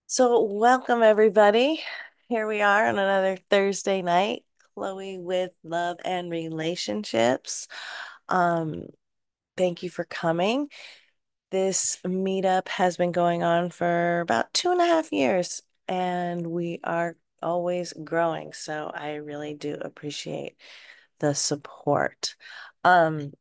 So, welcome everybody. Here we are on another Thursday night, Chloe with Love and Relationships. Um, thank you for coming. This meetup has been going on for about 2.5 years, and we are always growing. So, I really do appreciate the support. Um,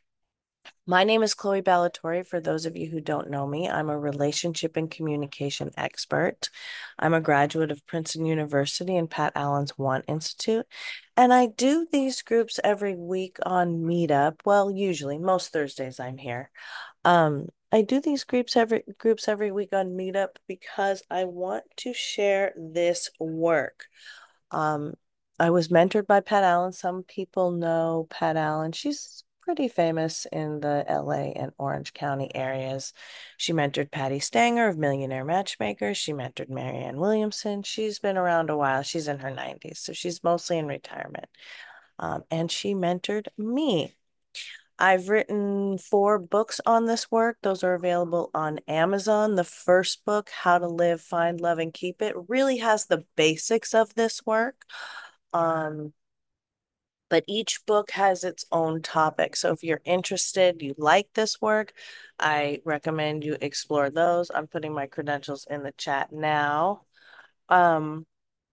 my name is Chloe Ballatori. For those of you who don't know me, I'm a relationship and communication expert. I'm a graduate of Princeton University and Pat Allen's One Institute. And I do these groups every week on Meetup. Well, usually, most Thursdays I'm here. I do these groups every week on Meetup because I want to share this work. Um, I was mentored by Pat Allen. Some people know Pat Allen. She's pretty famous in the LA and Orange County areas. She mentored Patty Stanger of Millionaire Matchmakers. She mentored Marianne Williamson. She's been around a while. She's in her 90s, so she's mostly in retirement. And she mentored me. I've written 4 books on this work. Those are available on Amazon. The first book, How to Live, Find, Love, and Keep It, really has the basics of this work. Um, but each book has its own topic. So if you're interested, you like this work, I recommend you explore those. I'm putting my credentials in the chat now. Um,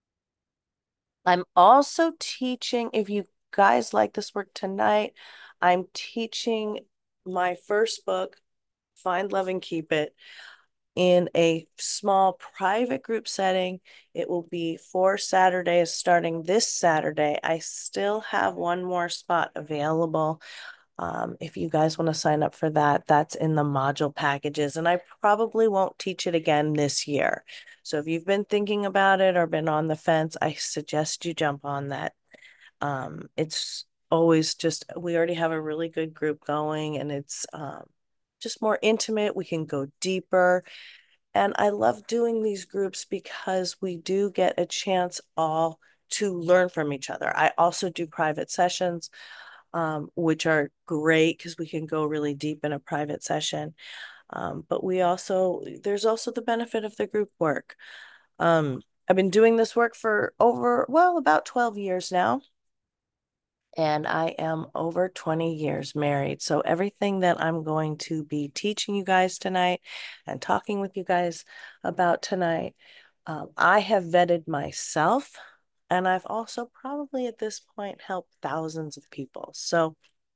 I'm also teaching, if you guys like this work tonight, I'm teaching my first book, Find, Love, and Keep It, in a small private group setting. It will be 4 Saturdays starting this Saturday. I still have one more spot available. If you guys want to sign up for that, that's in the module packages, and I probably won't teach it again this year. So if you've been thinking about it or been on the fence, I suggest you jump on that. It's always just, we already have a really good group going, and it's just more intimate. We can go deeper. And I love doing these groups because we do get a chance all to learn from each other. I also do private sessions, which are great because we can go really deep in a private session. But there's also the benefit of the group work. I've been doing this work for about 12 years now, and I am over 20 years married. So everything that I'm going to be teaching you guys tonight and talking with you guys about tonight, I have vetted myself, and I've also probably at this point helped thousands of people. So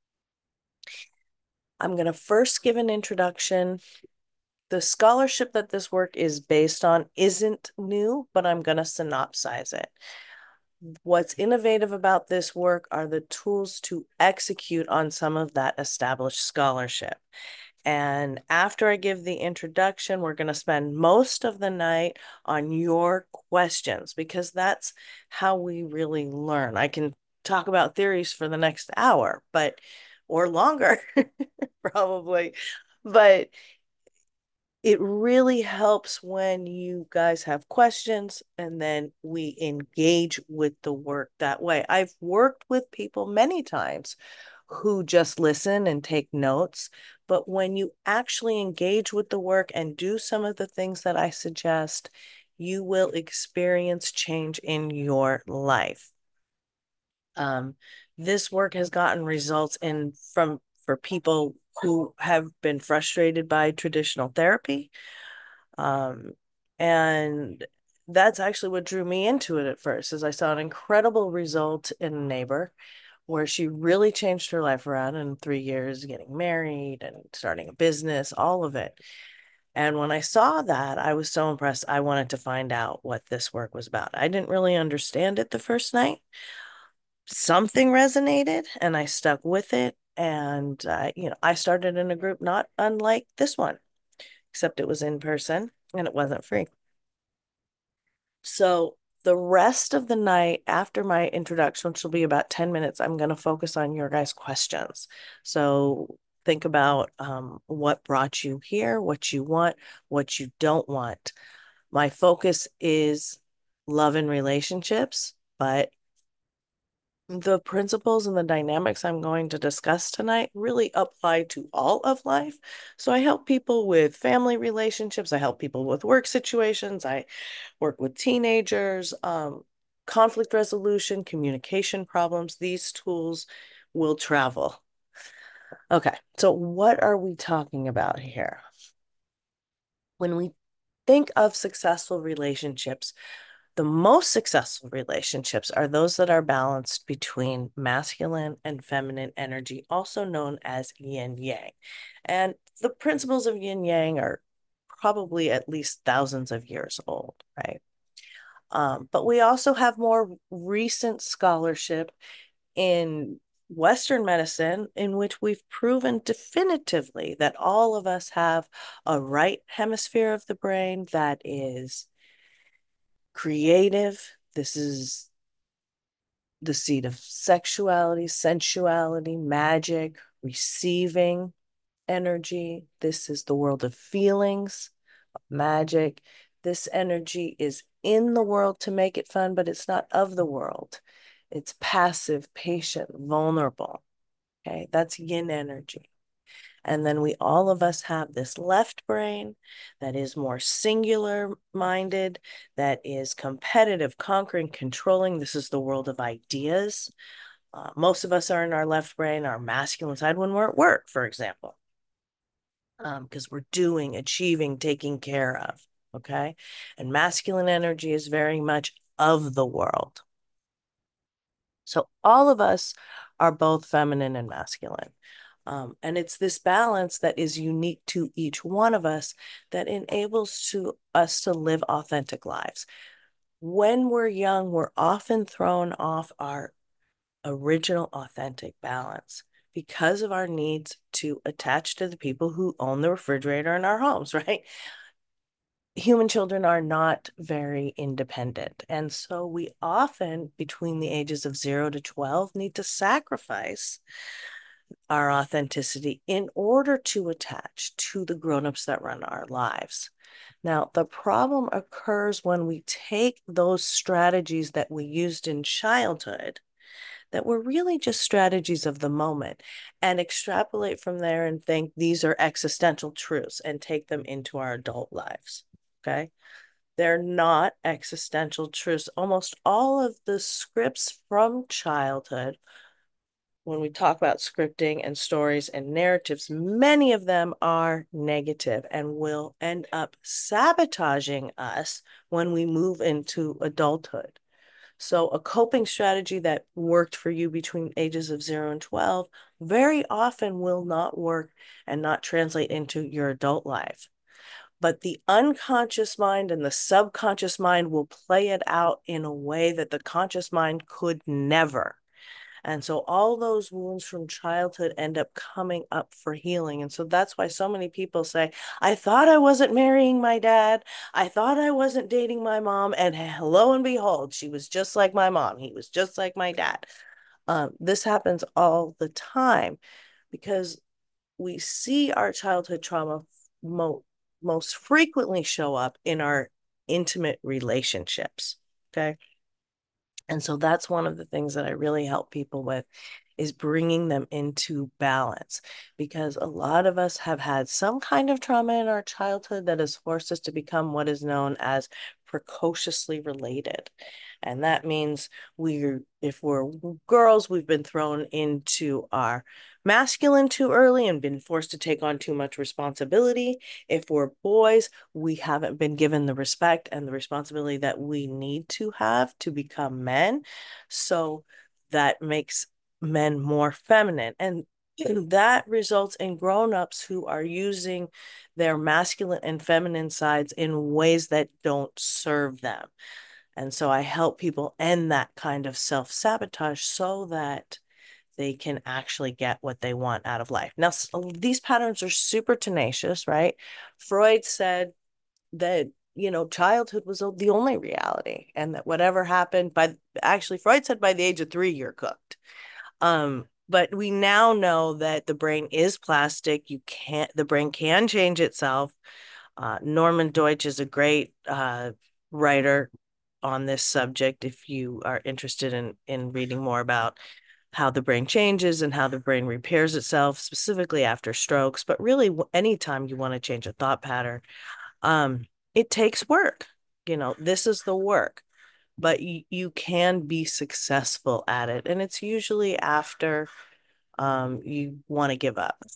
I'm going to first give an introduction. The scholarship that this work is based on isn't new, but I'm going to synopsize it. What's innovative about this work are the tools to execute on some of that established scholarship. And after I give the introduction, we're going to spend most of the night on your questions because that's how we really learn. I can talk about theories for the next hour, but or longer, probably. But it really helps when you guys have questions and then we engage with the work that way. I've worked with people many times who just listen and take notes, but when you actually engage with the work and do some of the things that I suggest, you will experience change in your life. Um, this work has gotten results in from for people who have been frustrated by traditional therapy, um, and that's actually what drew me into it at first, is I saw an incredible result in a neighbor where she really changed her life around in 3 years, getting married and starting a business, all of it. And when I saw that, I was so impressed. I wanted to find out what this work was about. I didn't really understand it the first night. Something resonated and I stuck with it. And, I started in a group not unlike this one, except it was in person and it wasn't free. So the rest of the night after my introduction, which will be about 10 minutes, I'm going to focus on your guys' questions. So think about what brought you here, what you want, what you don't want. My focus is love and relationships, but The principles and the dynamics I'm going to discuss tonight really apply to all of life. So I help people with family relationships, I help people with work situations, I work with teenagers, conflict resolution, communication problems. These tools will travel. Okay, so what are we talking about here? When we think of successful relationships, the most successful relationships are those that are balanced between masculine and feminine energy, also known as yin yang. And the principles of yin yang are probably at least thousands of years old, right? But we also have more recent scholarship in Western medicine in which we've proven definitively that all of us have a right hemisphere of the brain that is creative. This is the seat of sexuality, sensuality, magic, receiving energy. This is the world of feelings, magic. This energy is in the world to make it fun, but it's not of the world. It's passive, patient, vulnerable. Okay, that's yin energy. And then we all of us have this left brain that is more singular minded, that is competitive, conquering, controlling. This is the world of ideas. Most of us are in our left brain, our masculine side, when we're at work, for example, because we're doing, achieving, taking care of. Okay. And masculine energy is very much of the world. So all of us are both feminine and masculine. And it's this balance that is unique to each one of us that enables us to live authentic lives. When we're young, we're often thrown off our original authentic balance because of our needs to attach to the people who own the refrigerator in our homes, right? Human children are not very independent. And so we often, between the ages of 0 to 12, need to sacrifice our authenticity in order to attach to the grown-ups that run our lives. Now, the problem occurs when we take those strategies that we used in childhood that were really just strategies of the moment and extrapolate from there and think these are existential truths and take them into our adult lives. Okay. They're not existential truths. Almost all of the scripts from childhood, when we talk about scripting and stories and narratives, many of them are negative and will end up sabotaging us when we move into adulthood. So, a coping strategy that worked for you between ages of 0 and 12 very often will not work and not translate into your adult life. But the unconscious mind and the subconscious mind will play it out in a way that the conscious mind could never. And so all those wounds from childhood end up coming up for healing. And so that's why so many people say, I thought I wasn't marrying my dad. I thought I wasn't dating my mom. And lo and behold, she was just like my mom. He was just like my dad. This happens all the time because we see our childhood trauma most frequently show up in our intimate relationships. Okay. And so that's one of the things that I really help people with is bringing them into balance because a lot of us have had some kind of trauma in our childhood that has forced us to become what is known as precociously related. And that means if we're girls, we've been thrown into our masculine too early and been forced to take on too much responsibility. If we're boys, we haven't been given the respect and the responsibility that we need to have to become men. So that makes men more feminine. And that results in grown-ups who are using their masculine and feminine sides in ways that don't serve them. And so I help people end that kind of self-sabotage so that they can actually get what they want out of life. Now, these patterns are super tenacious, right? Freud said that, childhood was the only reality and that whatever happened actually, Freud said by the age of 3, you're cooked. But we now know that the brain is plastic. The brain can change itself. Norman Deutsch is a great writer on this subject if you are interested in reading more about how the brain changes and how the brain repairs itself, specifically after strokes. But really, anytime you want to change a thought pattern, it takes work. This is the work, but you can be successful at it. And it's usually after you want to give up.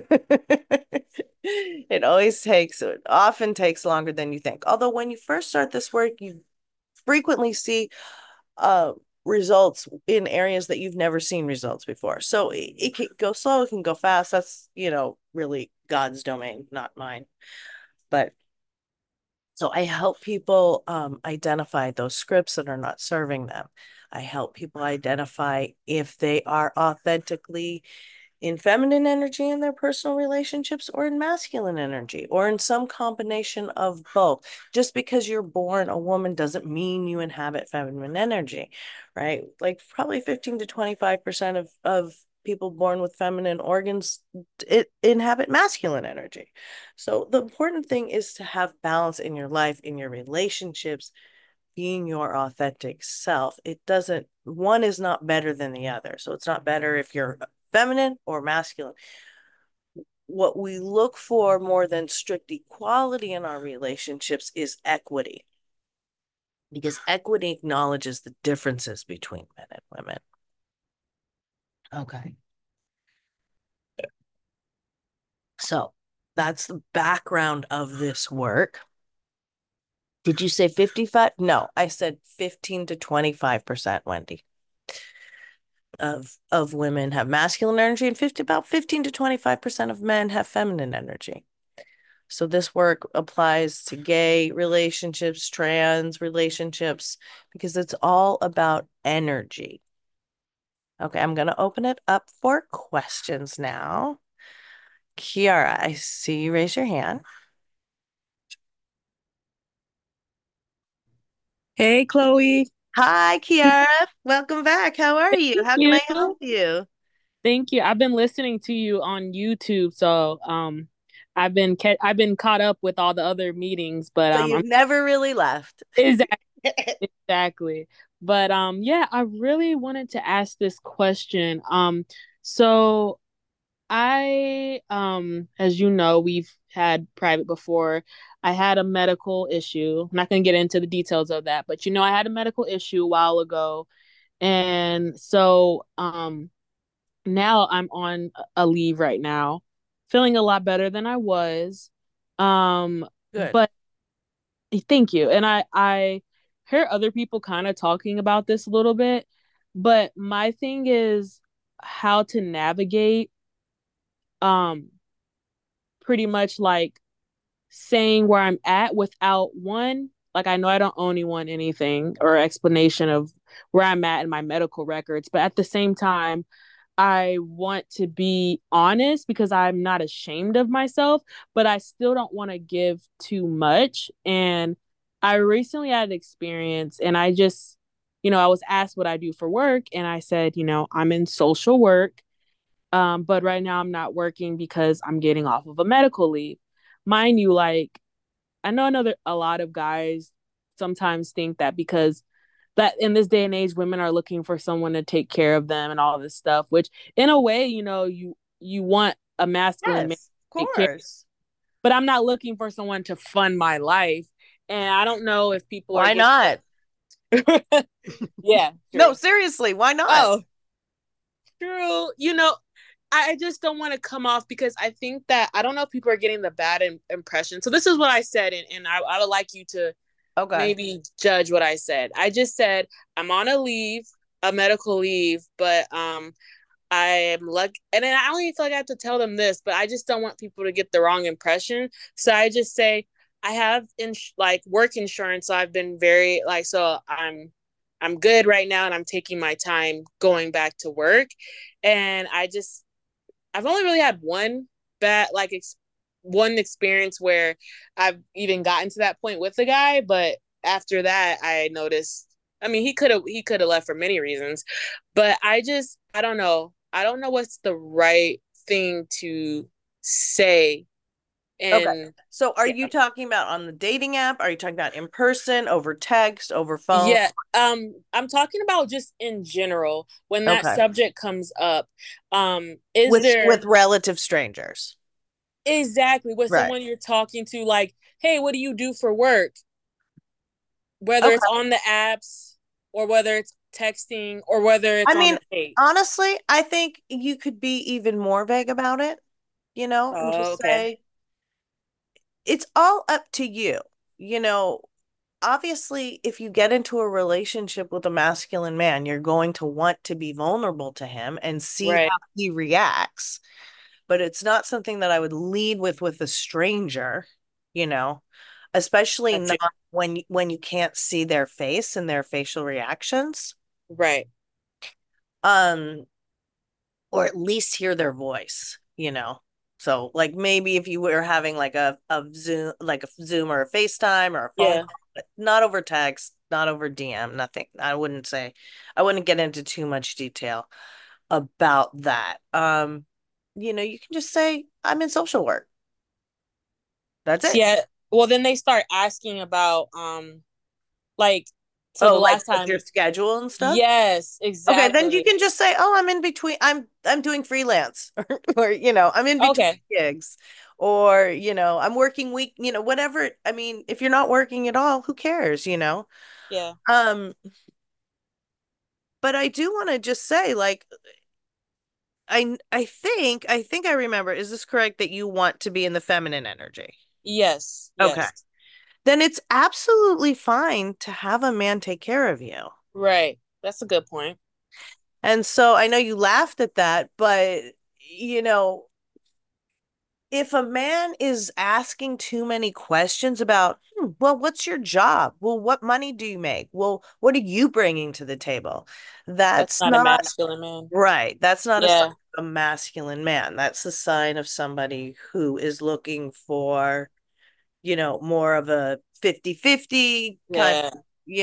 It often takes longer than you think. Although when you first start this work, you frequently see uh results in areas that you've never seen results before. So it can go slow, it can go fast. That's, really God's domain, not mine. But so I help people identify those scripts that are not serving them. I help people identify if they are authentically in feminine energy in their personal relationships or in masculine energy or in some combination of both. Just because you're born a woman doesn't mean you inhabit feminine energy, right? Like probably 15 to 25% of people born with feminine organs inhabit masculine energy. So the important thing is to have balance in your life, in your relationships, being your authentic self. One is not better than the other. So it's not better if you're feminine or masculine. What we look for more than strict equality in our relationships is equity, because equity acknowledges the differences between men and women. Okay. So that's the background of this work. Did you say 55? No, I said 15 to 25%, Wendy, of women have masculine energy, and about 15 to 25% of men have feminine energy. So this work applies to gay relationships, trans relationships, because it's all about energy. Okay, I'm going to open it up for questions now. Kiara, I see you raise your hand. Hey, Chloe. Hi, Kiara. Welcome back. How are you? Thank How can you. I help you? Thank you. I've been listening to you on YouTube, so I've been caught up with all the other meetings, but So I'm you've never really left. exactly exactly. But yeah, I really wanted to ask this question. So as you know, we've had private before. I had a medical issue. I'm not going to get into the details of that, but I had a medical issue a while ago. And so now I'm on a leave right now, feeling a lot better than I was. Good. But thank you. And I hear other people kind of talking about this a little bit, but my thing is how to navigate um pretty much like saying where I'm at without one, like I know I don't owe anyone anything or explanation of where I'm at in my medical records, but at the same time, I want to be honest because I'm not ashamed of myself, but I still don't want to give too much. And I recently had an experience and I was asked what I do for work. And I said, I'm in social work. But right now I'm not working because I'm getting off of a medical leave. Mind you, like I know a lot of guys sometimes think that because that in this day and age women are looking for someone to take care of them and all this stuff, which in a way, you want a masculine man Yes, of to take care, course. but I'm not looking for someone to fund my life. And I don't know if people are Why getting not? yeah, No, true. seriously, why not? Oh, true. I just don't want to come off because I think that I don't know if people are getting the bad impression. So this is what I said, and I would like you to Okay. maybe judge what I said. I just said I'm on a medical leave, but I am lucky, and then I don't even feel like I have to tell them this, but I just don't want people to get the wrong impression. So I just say I have like work insurance, so I've been very like so I'm good right now, and I'm taking my time going back to work, and I've only really had one bad one experience where I've even gotten to that point with the guy, but after that I noticed I mean he could have left for many reasons, but I don't know. I don't know what's the right thing to say Okay. And So are yeah. you talking about on the dating app? Are you talking about in person, over text, over phone? Yeah, I'm talking about just in general when that Okay. subject comes up. Is With there relative strangers. exactly with Right. someone you're talking to, like, hey, what do you do for work? Whether it's Okay. on the apps or whether it's texting or whether I it's on mean, the date. honestly, I think you could be even more vague about it, and Oh, just okay. say it's all up to you. You know, Obviously, if you get into a relationship with a masculine man, you're going to want to be vulnerable to him and see Right. how he reacts. But it's not something that I would lead with a stranger, you know, especially Got not you. when you can't see their face and their facial reactions. Right. Um, or at least hear their voice. So like maybe if you were having like a Zoom or a FaceTime or a phone Yeah. call, but not over text, not over DM, nothing. I wouldn't get into too much detail about that. You can just say I'm in social work. That's it. Yeah. Well, then they start asking about like so Oh, the like last what's your time, schedule and stuff? yes, Okay, then you exactly. can just say, "Oh, I'm in between. I'm doing freelance, or I'm in between Okay. gigs, or I'm working week. Whatever. I mean, if you're not working at all, who cares? Yeah. Um, but I do want to just say, like, I think I remember. Is this correct that you want to be in the feminine energy? Yes. Okay, Yes. then it's absolutely fine to have a man take care of you. Right. That's a good point. And so I know you laughed at that, but you know if a man is asking too many questions about, well, what's your job? Well, what money do you make? Well, what are you bringing to the table? That's That's not a not masculine man. right. That's not a sign Yeah. of a masculine man. That's a sign of somebody who is looking for, more of a 50-50 kind Yeah. of,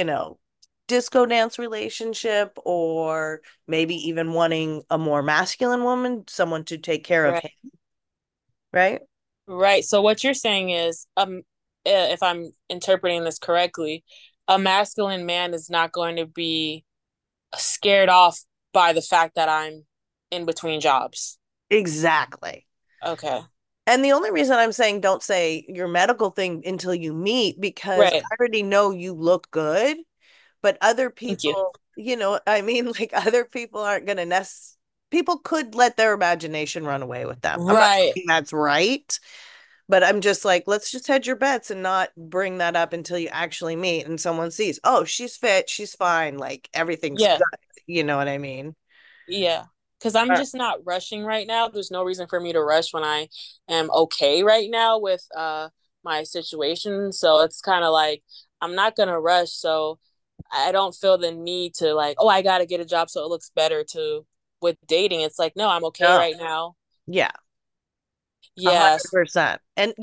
disco dance relationship, or maybe even wanting a more masculine woman, someone to take care of Right. him, right? Right. So what you're saying is, if I'm interpreting this correctly, a masculine man is not going to be scared off by the fact that I'm in between jobs. Exactly. Okay. And the only reason I'm saying don't say your medical thing until you meet, because Right. I already know you look good, but other Thank you. people, I mean, like other people aren't going to people could let their imagination run away with them. I'm not Right. saying that's right, but I'm just like, let's just hedge your bets and not bring that up until you actually meet and someone sees, oh, she's fit, she's fine, like everything's Yeah. good. You know what I mean? Yeah. Because I'm Uh, just not rushing right now. There's no reason for me to rush when I am okay right now with my situation. So it's kind of like I'm not gonna rush. So I don't feel the need to like, oh, I gotta get a job so it looks better to with dating. It's like, no, I'm okay no. right now. Yeah. a hundred Yes. percent. And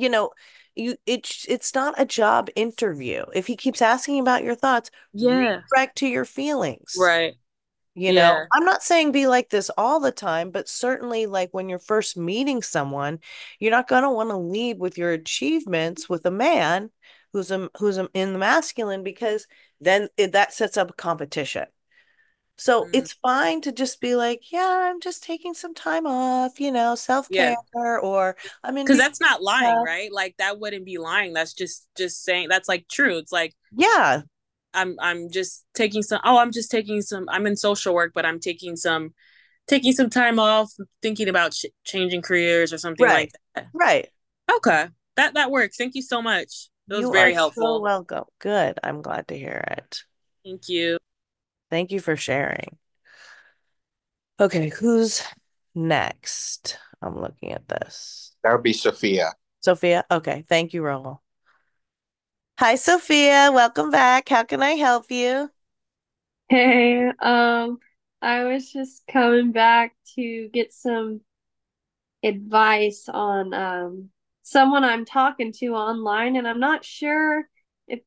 it's not a job interview. If he keeps asking about your thoughts, Yeah. redirect to your feelings. Right. Yeah. I'm not saying be like this all the time, but certainly like when you're first meeting someone, you're not gonna want to lead with your achievements with a man in the masculine, because then that sets up a competition. So Mm. it's fine to just be like, yeah, I'm just taking some time off, Yeah. self-care, or I'm in Because between that's not lying, stuff. right? Like that wouldn't be lying. That's just saying that's like true. It's like Yeah, I'm just taking some. Oh, I'm just taking some. I'm in social work, but I'm taking some time off, thinking about changing careers or something like right. that. Right. Okay, that works. Thank you so much. It was You are very so helpful. welcome. Good. I'm glad to hear it. Thank you. Thank you for sharing. Okay, who's next? I'm looking at this. That would be Sophia. Sophia? Okay, thank you, Rahul. Hi, Sophia. Welcome back. How can I help you? Hey, I was just coming back to get some advice on someone I'm talking to online, and I'm not sure if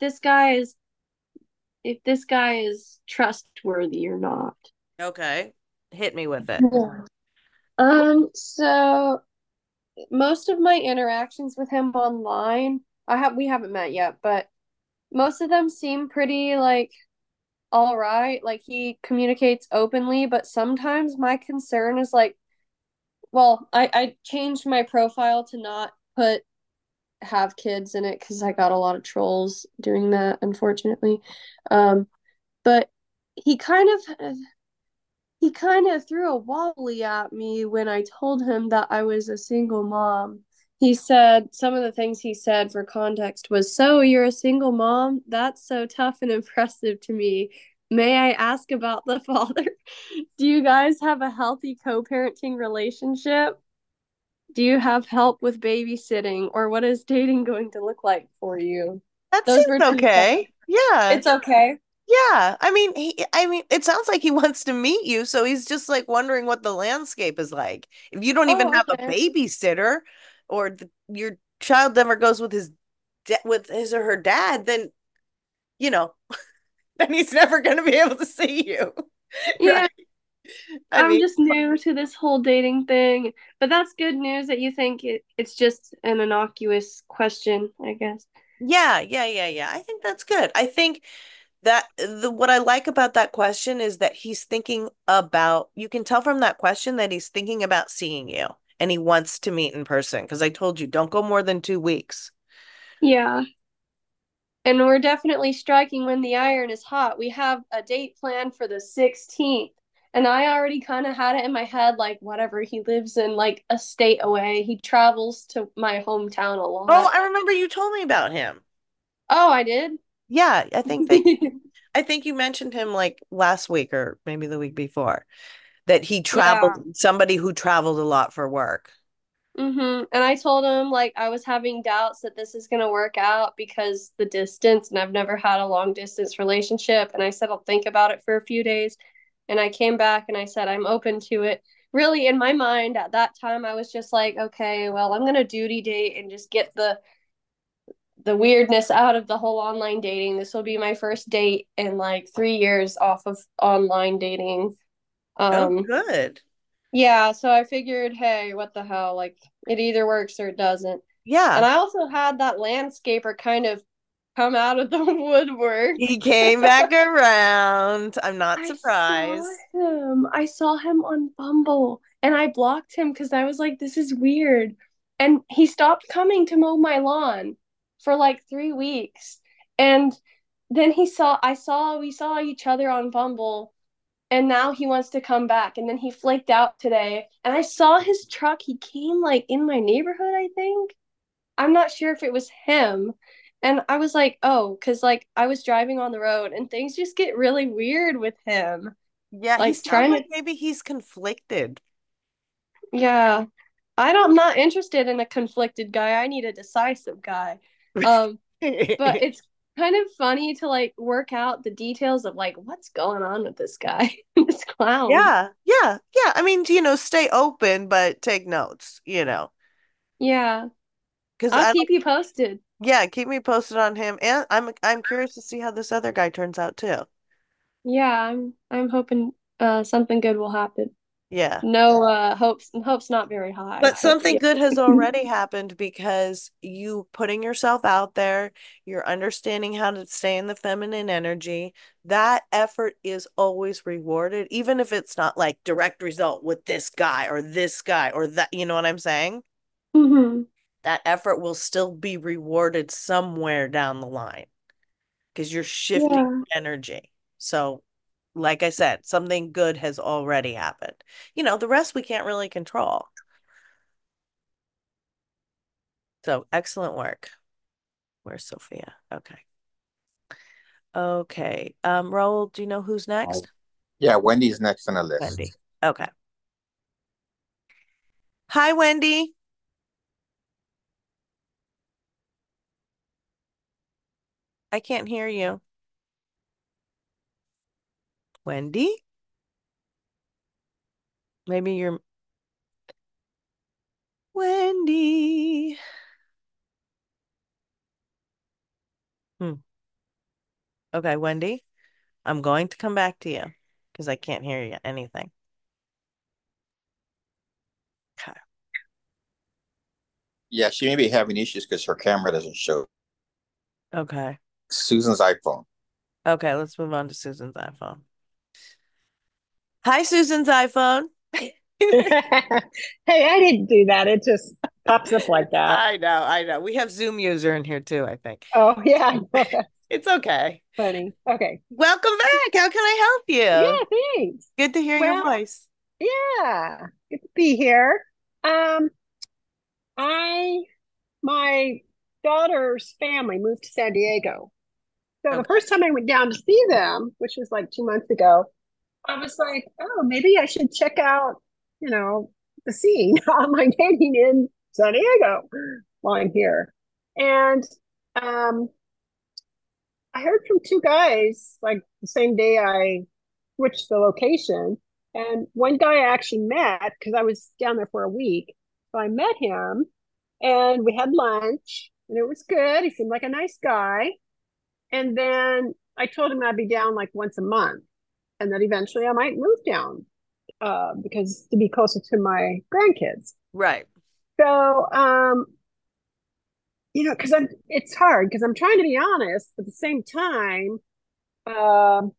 this guy is trustworthy or not. Okay, hit me with it. Yeah. So most of my interactions with him online, we haven't met yet, but most of them seem pretty like all right. Like he communicates openly, but sometimes my concern is like, well, I changed my profile to not put have kids in it because I got a lot of trolls doing that, unfortunately. Um, but he kind of he kind of threw a wobbly at me when I told him that I was a single mom. He said some of the things he said for context was, "So you're a single mom? That's so tough and impressive to me. May I ask about the father? Do you guys have a healthy co-parenting relationship? Do you have help with babysitting? Or what is dating going to look like for you?" That Those seems were two questions. okay. Yeah. It's okay. Yeah. I mean, it sounds like he wants to meet you, so he's just like wondering what the landscape is like. If you don't even Oh, have a okay. babysitter or your child never goes with with his or her dad, then, you know, then he's never going to be able to see you. Right? Yeah, I I'm mean, just new to this whole dating thing, but that's good news that you think it's just an innocuous question, I guess. yeah, yeah, yeah, yeah. I think that's good. I think that the what I like about that question is that he's thinking about, you can tell from that question that he's thinking about seeing you and he wants to meet in person because I told you don't go more than 2 weeks. Yeah. And we're definitely striking when the iron is hot. We have a date planned for the 16th. And I already kind of had it in my head, like, whatever, he lives in like a state away. He travels to my hometown a Oh, lot. I remember you told me about him. Oh, I did? Yeah, I think you mentioned him like last week or maybe the week before that he Yeah. traveled, somebody who traveled a lot for work. And I told him like I was having doubts that this is going to work out because the distance, and I've never had a long distance relationship. And I said I'll think about it for a few days. And I came back and I said I'm open to it. Really, in my mind at that time, I was just like, okay, well, I'm going to duty date and just get the weirdness out of the whole online dating. This will be my first date in like 3 years off of online dating. Oh, Um, good. yeah, so I figured, hey, what the hell? Like, it either works or it doesn't. And Yeah. I also had that landscaper kind of come out of the woodwork. He came back around. I'm not I saw surprised. him. I saw him on Bumble and I blocked him because I was like, this is weird. And he stopped coming to mow my lawn for like 3 weeks. And then we saw each other on Bumble and now he wants to come back. And then he flaked out today. And I saw his truck. He came like in my neighborhood, I think. I'm not sure if it was him. And I was like, oh, because like I was driving on the road and things just get really weird with him. Yeah, he Like sounds trying to, like maybe he's conflicted. yeah. I'm not interested in a conflicted guy. I need a decisive guy. Um, but it's kind of funny to like work out the details of like what's going on with this guy, this clown. Yeah, yeah, yeah. I mean, stay open, but take notes, Yeah. because I'll I keep don't, you posted. yeah, keep me posted on him. And I'm curious to see how this other guy turns out too. Yeah, I'm hoping something good will happen. Yeah. No hope's not very high, But but something yeah. good has already happened because you putting yourself out there, you're understanding how to stay in the feminine energy. That effort is always rewarded, even if it's not like direct result with this guy or that, you know what I'm saying? Hmm. That effort will still be rewarded somewhere down the line because you're shifting Yeah. energy. So, like I said, something good has already happened. The rest we can't really control. So, excellent work. Where's Sophia? Okay. Okay. Raul, do you know who's Oh, next? yeah, Wendy's next on the Wendy. list. Okay. Hi, Wendy. I can't hear you. Wendy? Maybe you're Wendy. Hmm. Okay, Wendy. I'm going to come back to you because I can't hear you anything. Okay. Yeah, she may be having issues because her camera doesn't show. Okay. Susan's iPhone. Okay, let's move on to Susan's iPhone. Hi, Susan's iPhone. Hey, I didn't do that. It just pops up like that. I know, I know. We have Zoom user in here too, I think. Oh, yeah. That's It's okay. funny. Okay. Welcome back. How can I help you? Yeah, thanks. Good to hear your Well, voice. yeah. Good to be here. Um, I my daughter's family moved to San Diego. So the Okay. first time I went down to see them, which was like 2 months ago, I was like, oh, maybe I should check out, the scene online dating in San Diego while I'm here. And um, I heard from two guys like the same day I switched the location. And one guy I actually met because I was down there for a week. So I met him and we had lunch and it was good. He seemed like a nice guy. And then I told him I'd be down like once a month and that eventually I might move down because to be closer to my grandkids. Right. So, because it's hard because I'm trying to be honest, but at the same time, um,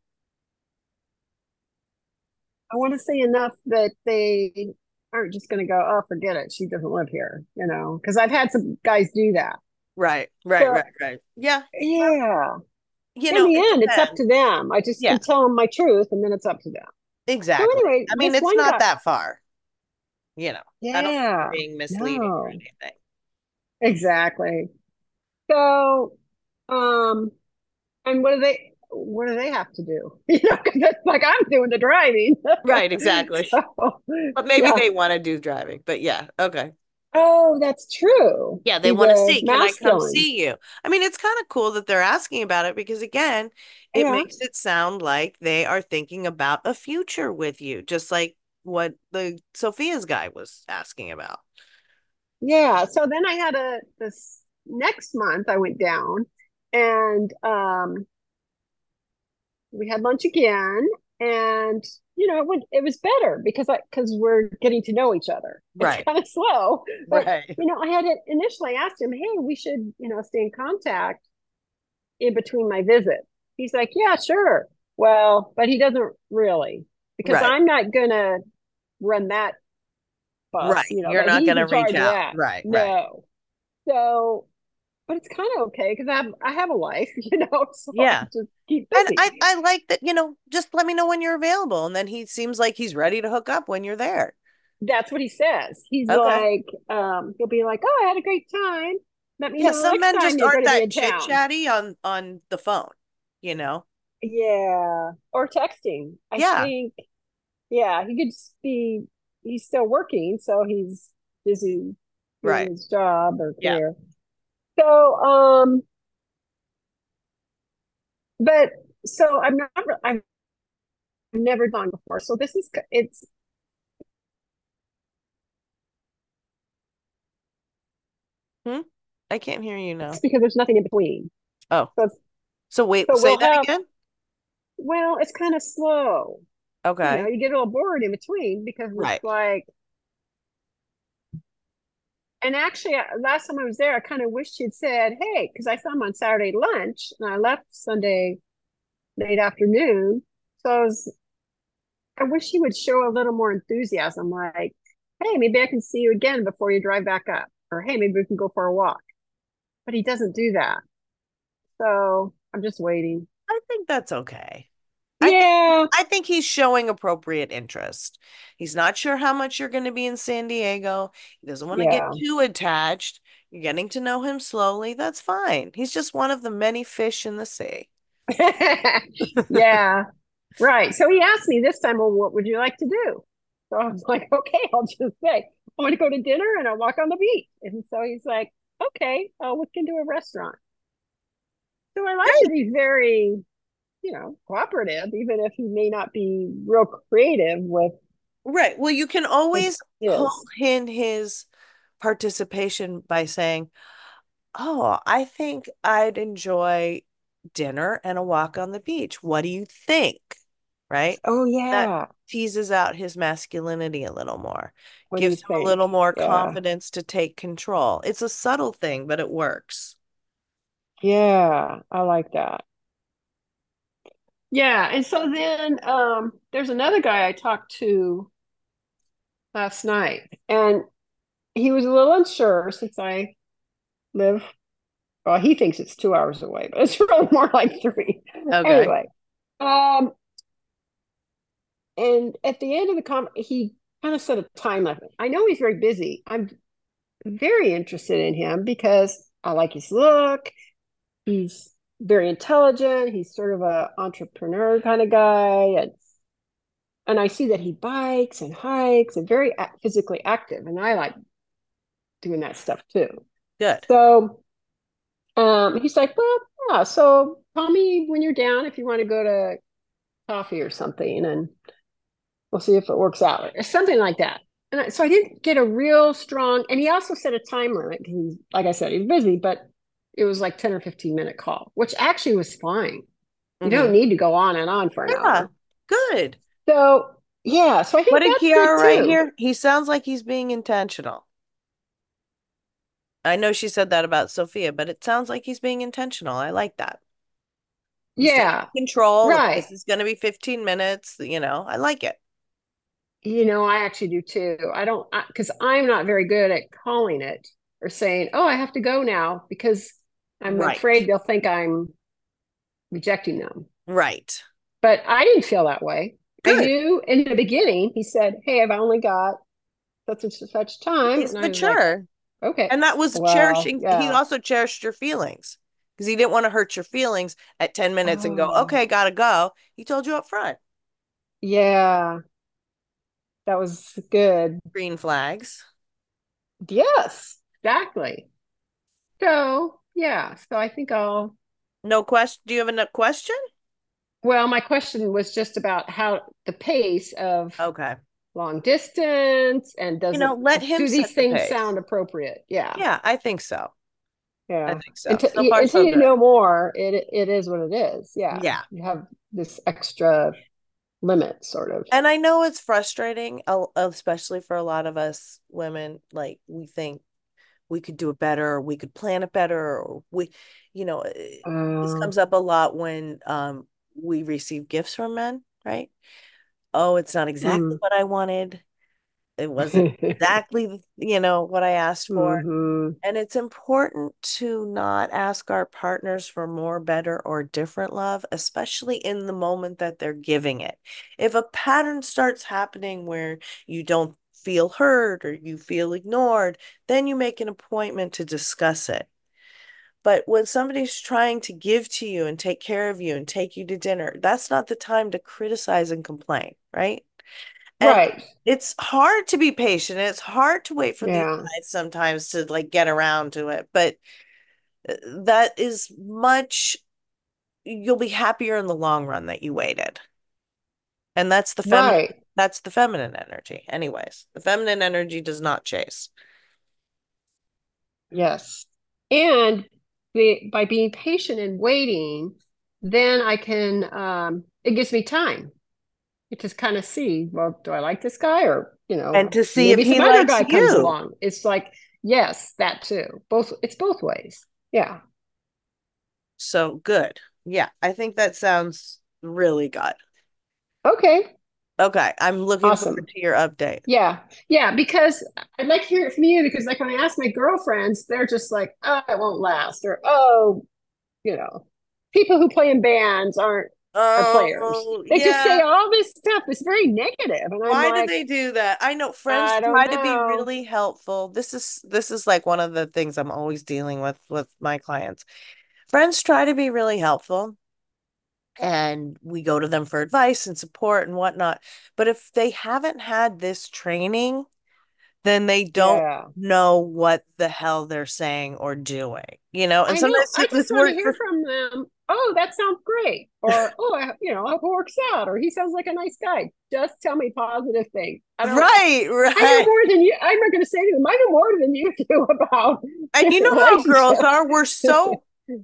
I want to say enough that they aren't just going to go, oh, forget it. She doesn't live here, because I've had some guys do that. Right. Right. So, Right. Right. Yeah. Well, yeah, in the it end, it's up depends. to them. I just Yeah, can tell them my truth and then it's up to them. So, exactly. anyway, I mean, this it's one not guy, that far. You know, I don't think you're yeah, being misleading or no, anything. exactly. So, um, and what do they have to do? Because it's like I'm doing the driving. Right. Exactly. So, But maybe yeah. they want to do driving. But yeah. Okay. Oh, that's true. Yeah, they See want to the see, can I come masculine. see you? I mean, it's kind of cool that they're asking about it because, again, it Yeah. makes it sound like they are thinking about a future with you, just like what the Sophia's guy was asking about. Yeah. So then I had this next month I went down and we had lunch again and it was better because we're getting to know each other. It's Right. kind of slow, but Right. I had it initially asked him, hey, we should, stay in contact in between my visits. He's like, yeah, sure. Well, but he doesn't really because Right. I'm not gonna run that bus, Right. You're that not he's going to in reach charge of out. that. Right. Right. No. So, but it's kind of okay because I have a life, so I Yeah. can just keep And busy. I like that, just let me know when you're available. And then he seems like he's ready to hook up when you're there. That's what he says. He's Okay. like, he'll be like, "Oh, I had a great time. Let me Yeah, know the some next men time just you're aren't going to be that in chit town." chatty on the phone, you know? Yeah, or texting. I Yeah. think, yeah, he could just be. He's still working, so he's busy doing Right. his job or Yeah. career. So, but so I've never done before. So it's Hmm? I can't hear you now. because there's nothing in between. Oh, So so wait, so say we'll that have again? well, it's kind of slow. Okay. You get a little bored in between because Right. it's like and actually last time I was there, I kind of wished he'd said, hey, because I saw him on Saturday lunch and I left Sunday late afternoon. So I wish he would show a little more enthusiasm, like, hey, maybe I can see you again before you drive back up. Or hey, maybe we can go for a walk. But he doesn't do that. So I'm just waiting. I think that's okay. I think Yeah. I think he's showing appropriate interest. He's not sure how much you're going to be in San Diego. He doesn't want to get Yeah. too attached. You're getting to know him slowly. That's fine. He's just one of the many fish in the sea. Yeah. Right. So he asked me this time, well, what would you like to do? So I was like, okay, I'll just say, I want to go to dinner and I'll walk on the beach. And so he's like, okay, we can do a restaurant. So I like that Great. he's very, cooperative, even if he may not be real creative with Right. Well, you can always pull his. in his participation by saying, "Oh, I think I'd enjoy dinner and a walk on the beach. What do you think?" right? Oh That yeah. teases out his masculinity a little more, What do you gives him a little think? more Yeah. confidence to take control. It's a subtle thing, but it works. Yeah, I like that. Yeah, and so then there's another guy I talked to last night, and he was a little unsure since I live, well, he thinks it's 2 hours away, but it's really more like three. Okay. Anyway, um, and at the end of the he kind of set a time limit. I know he's very busy. I'm very interested in him because I like his look. He's very intelligent. He's sort of a entrepreneur kind of guy, and I see that he bikes and hikes and very physically active, and I like doing that stuff too. Good. So he's like, well, yeah, so call me when you're down if you want to go to coffee or something, and we'll see if it works out or something like that. And so I didn't get a real strong, and he also set a time limit. He's, like I said, he's busy, but it was like 10 or 15-minute call, which actually was fine. You don't need to go on and on for an Yeah, hour. good. So yeah, so I think What did that's good Kiara write too. here? He sounds like he's being intentional. I know she said that about Sophia, but it sounds like he's being intentional. I like that. He's taking Yeah, control. If right. this is going to be 15 minutes, I like it. I actually do too. I don't, because I'm not very good at calling it or saying, oh, I have to go now because I'm Right. afraid they'll think I'm rejecting them. Right. But I didn't feel that way. I Good. knew in the beginning, he said, hey, I've only got such and such time. He's And I was like, mature. okay. And that was Well, cherishing. He yeah. also cherished your feelings because he didn't want to hurt your feelings at 10 minutes and go, Oh, okay, gotta go. He told you up front. yeah. That was good. Green flags. Yes, exactly. So, yeah. So I think No question. Do you have a question? well, my question was just about how the pace of Okay. long distance and Let him do these set the things pace. sound appropriate? Yeah. Yeah, I think so. Yeah. I think so. Until, So far, so until you good. know more, it is what it is. Yeah. Yeah. You have this extra limit, sort of. And I know it's frustrating, especially for a lot of us women. Like, we think we could do it better, or we could plan it better, or this comes up a lot when we receive gifts from men, right? Oh, it's not exactly mm. what I wanted. It wasn't exactly, what I asked for. Mhm. And it's important to not ask our partners for more, better, or different love, especially in the moment that they're giving it. If a pattern starts happening where you don't feel heard or you feel ignored, then you make an appointment to discuss it. But when somebody's trying to give to you and take care of you and take you to dinner, that's not the time to criticize and complain, right? And Right. it's hard to be patient. It's hard to wait for these Yeah. guys sometimes to like get around to it. But that is you'll be happier in the long run that you waited. And Right. that's the feminine energy. Anyways, the feminine energy does not chase. Yes. And by being patient and waiting, then I can, it gives me time to just kind of see, well, do I like this guy? Or, And to see if maybe he some other likes guy comes you. along. It's like, yes, that too. It's both ways. Yeah. So good. Yeah, I think that sounds really good. Okay. Okay, I'm looking forward Awesome. to your update. Yeah. Yeah. Because I'd like to hear it from you because, like, when I ask my girlfriends, they're just like, oh, it won't last. Or, oh, people who play in bands are players. Oh, They just say yeah. all this stuff. It's very negative. And I'm Why do like, they do that? I know friends I don't try to be know. really helpful. This is like one of the things I'm always dealing with my clients. Friends try to be really helpful, and we go to them for advice and support and whatnot. But if they haven't had this training, then they don't Yeah. know what the hell they're saying or doing, and I know. sometimes I this just want to works hear for from them. Oh, that sounds great. Or, oh, I hope it works out. Or he sounds like a nice guy. Just tell me positive things. I know right. more than you. I'm not going to say to them, I know more than you do about And you know how girls relationships. are. We're so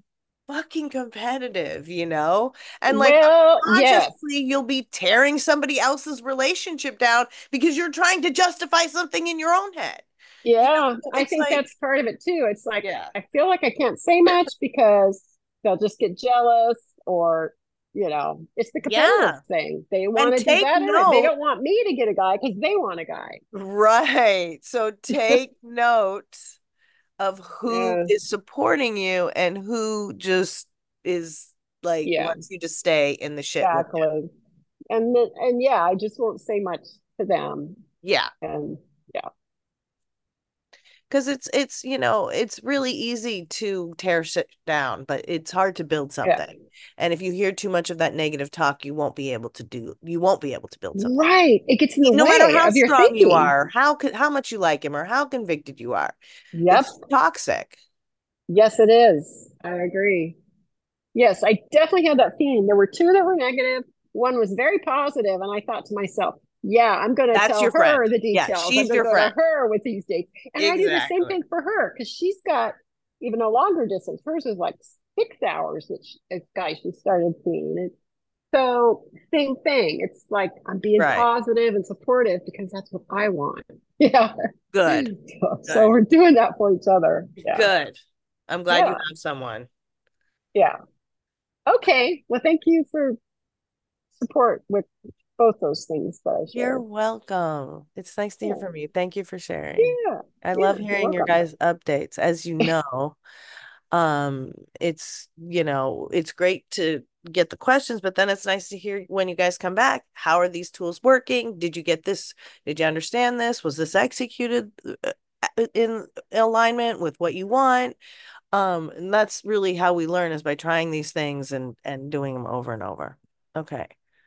fucking competitive, you know? And like Well, yes. consciously you'll be tearing somebody else's relationship down because you're trying to justify something in your own head. You Yeah, know, I it's think like, that's part of it too. It's like yeah. I feel like I can't say much because they'll just get jealous or, it's the competitive Yeah. thing. They want And to do take better. They note, don't want me to get a guy because they want a guy. right. So take note of who Yeah, is supporting you and who just is like yeah, wants you to stay in the shit with them. exactly. And yeah, I just won't say much to them. Yeah. And yeah, Because it's you know it's really easy to tear shit down, but it's hard to build yeah. something. And if you hear too much of that negative talk, you won't be able to build something. Right. It gets in the No matter way how of your strong you thinking. are, how much you like him or how convicted you are, Yep. it's toxic. Yes, it is. I agree. Yes, I definitely had that feeling. There were two that were negative. One was very positive, and I thought to myself, yeah, I'm going to That's tell your friend. her the Yeah, details. I'm she's going to your go to friend. her with these dates. And I do the same Exactly. thing for her because she's got even a longer distance. Hers is like 6 hours, which a guy she started seeing. And so, same thing. It's like I'm being Right. positive and supportive because that's what I want. Yeah. Good. So Good. we're doing that for each other. Yeah. Good. I'm glad you Yeah. have someone. Yeah. Okay. Well, thank you for support with both those things that I You're shared. welcome. It's nice to hear Yeah, from you. Thank you for sharing. yeah, I yeah. love You're hearing your welcome. guys' updates. As you know, it's great to get the questions, but then it's nice to hear when you guys come back. How are these tools working? Did you get this? Did you understand this? Was this executed in alignment with what you want? And that's really how we learn is by trying these things and doing them over and over. Okay.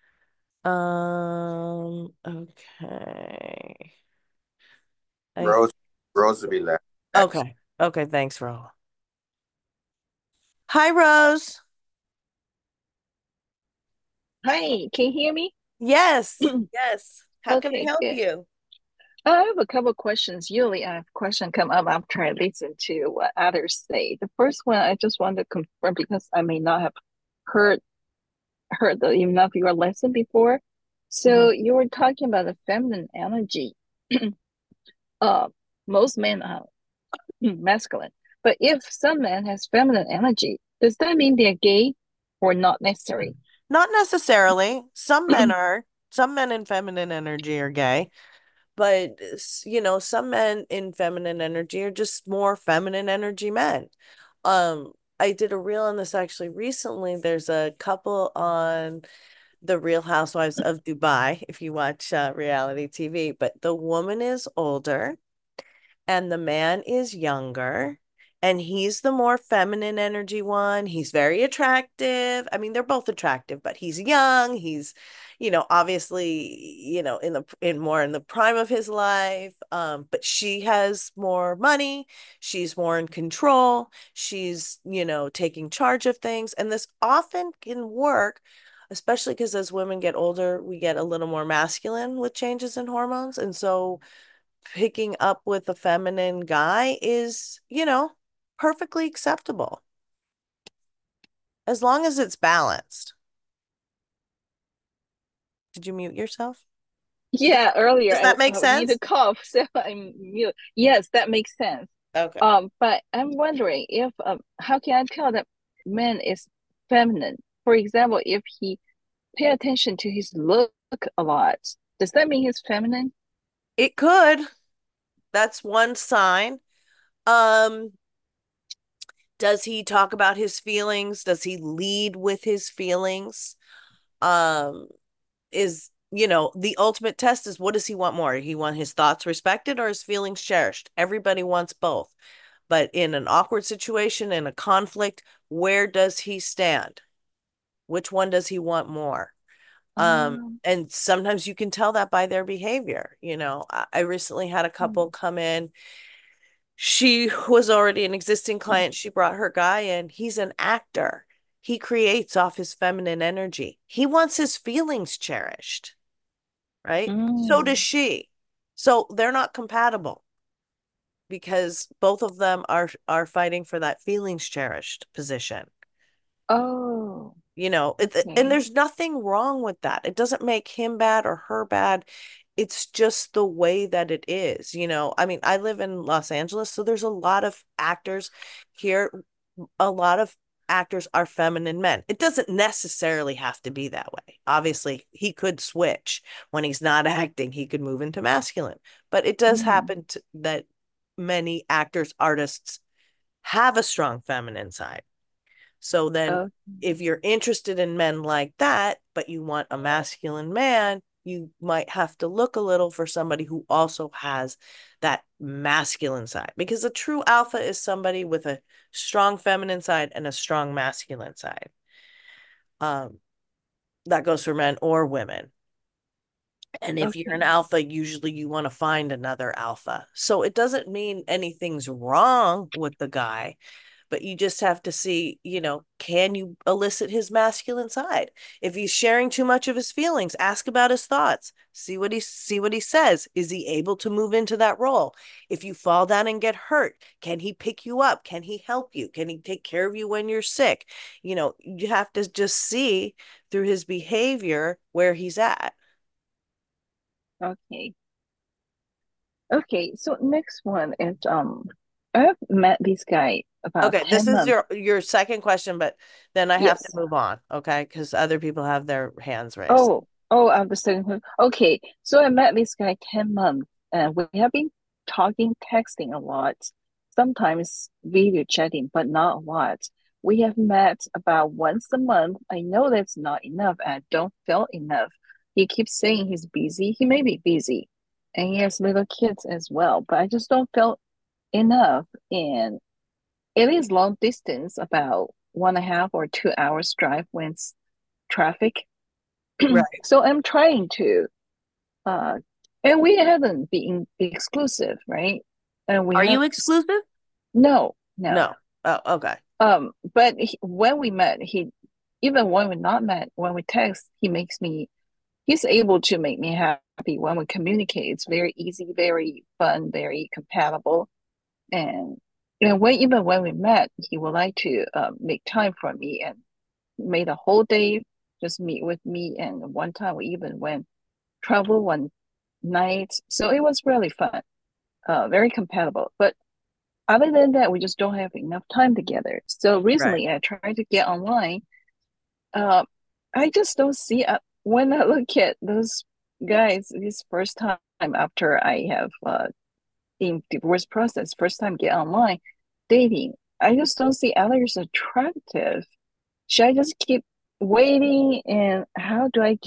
Okay. I Rose, Rose will be last next. okay. Okay, thanks, Ro. Hi, Rose. Hi, can you hear me? Yes, yes. How can I Okay, help good. you? I have a couple questions. Usually, I have question come up after I listen to what others say. The first one, I just want to confirm because I may not have heard enough of your lesson before. So Mhm. you were talking about the feminine energy. Uh, most men are masculine, but if some man has feminine energy, does that mean they're gay or not necessary? Not necessarily. Some men in feminine energy are gay, but some men in feminine energy are just more feminine energy men. I did a reel on this actually recently. There's a couple on the Real Housewives of Dubai, if you watch reality TV, but the woman is older and the man is younger. And he's the more feminine energy one. He's very attractive. I mean, they're both attractive, but he's young. He's, obviously, in the prime of his life. But she has more money. She's more in control. She's, taking charge of things. And this often can work, especially because as women get older, we get a little more masculine with changes in hormones. And so picking up with a feminine guy is, perfectly acceptable as long as it's balanced. Did you mute yourself? Yeah, earlier Does that make I need to sense? cough, so I'm mute. Yes, that makes sense. Okay. But I'm wondering if how can I tell that man is feminine? For example, if he pay attention to his look a lot, does that mean he's feminine? It could. That's one sign. Um, does he talk about his feelings? Does he lead with his feelings? Um, the ultimate test is what does he want more? He want his thoughts respected or his feelings cherished? Everybody wants both. But in an awkward situation, in a conflict, where does he stand? Which one does he want more? Um, And sometimes you can tell that by their behavior. I recently had a couple come in. She was already an existing client. She brought her guy in. He's an actor. He creates off his feminine energy. He wants his feelings cherished, right? So does mm, she. So they're not compatible because both of them are fighting for that feelings cherished position. Oh, And okay. there's nothing wrong with that. It doesn't make him bad or her bad. It's just the way that it is. I mean, I live in Los Angeles, so there's a lot of actors here. A lot of actors are feminine men. It doesn't necessarily have to be that way. Obviously, he could switch when he's not acting, he could move into masculine. But it does Mm. happen that many actors, artists have a strong feminine side. So then, Oh, if you're interested in men like that, but you want a masculine man, you might have to look a little for somebody who also has that masculine side. Because a true alpha is somebody with a strong feminine side and a strong masculine side. Um, that goes for men or women. And if you're an okay. alpha, usually you want to find another alpha. So it doesn't mean anything's wrong with the guy, but you just have to see, can you elicit his masculine side? If he's sharing too much of his feelings, ask about his thoughts. See what he says. Is he able to move into that role? If you fall down and get hurt, can he pick you up? Can he help you? Can he take care of you when you're sick? You have to just see through his behavior where he's at. Okay. Okay. So next one is I've met this guy about Okay, this 10 is months. your second question, but then I have to Yes. move on, okay? Because other people have their hands raised. Oh, I'm the second one. Okay. So I met this guy 10 months and we have been talking, texting a lot, sometimes video chatting, but not a lot. We have met about once a month. I know that's not enough and I don't feel enough. He keeps saying he's busy. He may be busy and he has little kids as well, but I just don't feel enough. And it is long distance, about 1.5 or 2 hours drive when it's traffic. Right. So I'm trying to, uh, and we haven't been exclusive, right? And we Are have you exclusive? no, no. No. Oh, okay. But when we met, even when we not met, when we text, he's able to make me happy when we communicate. It's very easy, very fun, very compatible. And even when we met, he would like to make time for me and made a whole day just meet with me. And one time we even went travel one night, so it was really fun, very compatible. But other than that, we just don't have enough time together. So Right. recently, I tried to get online. Uh, I just don't see when I look at those guys this first time after I have in divorce process, first time get online dating. I just don't see others attractive. Should I just keep waiting? And how do I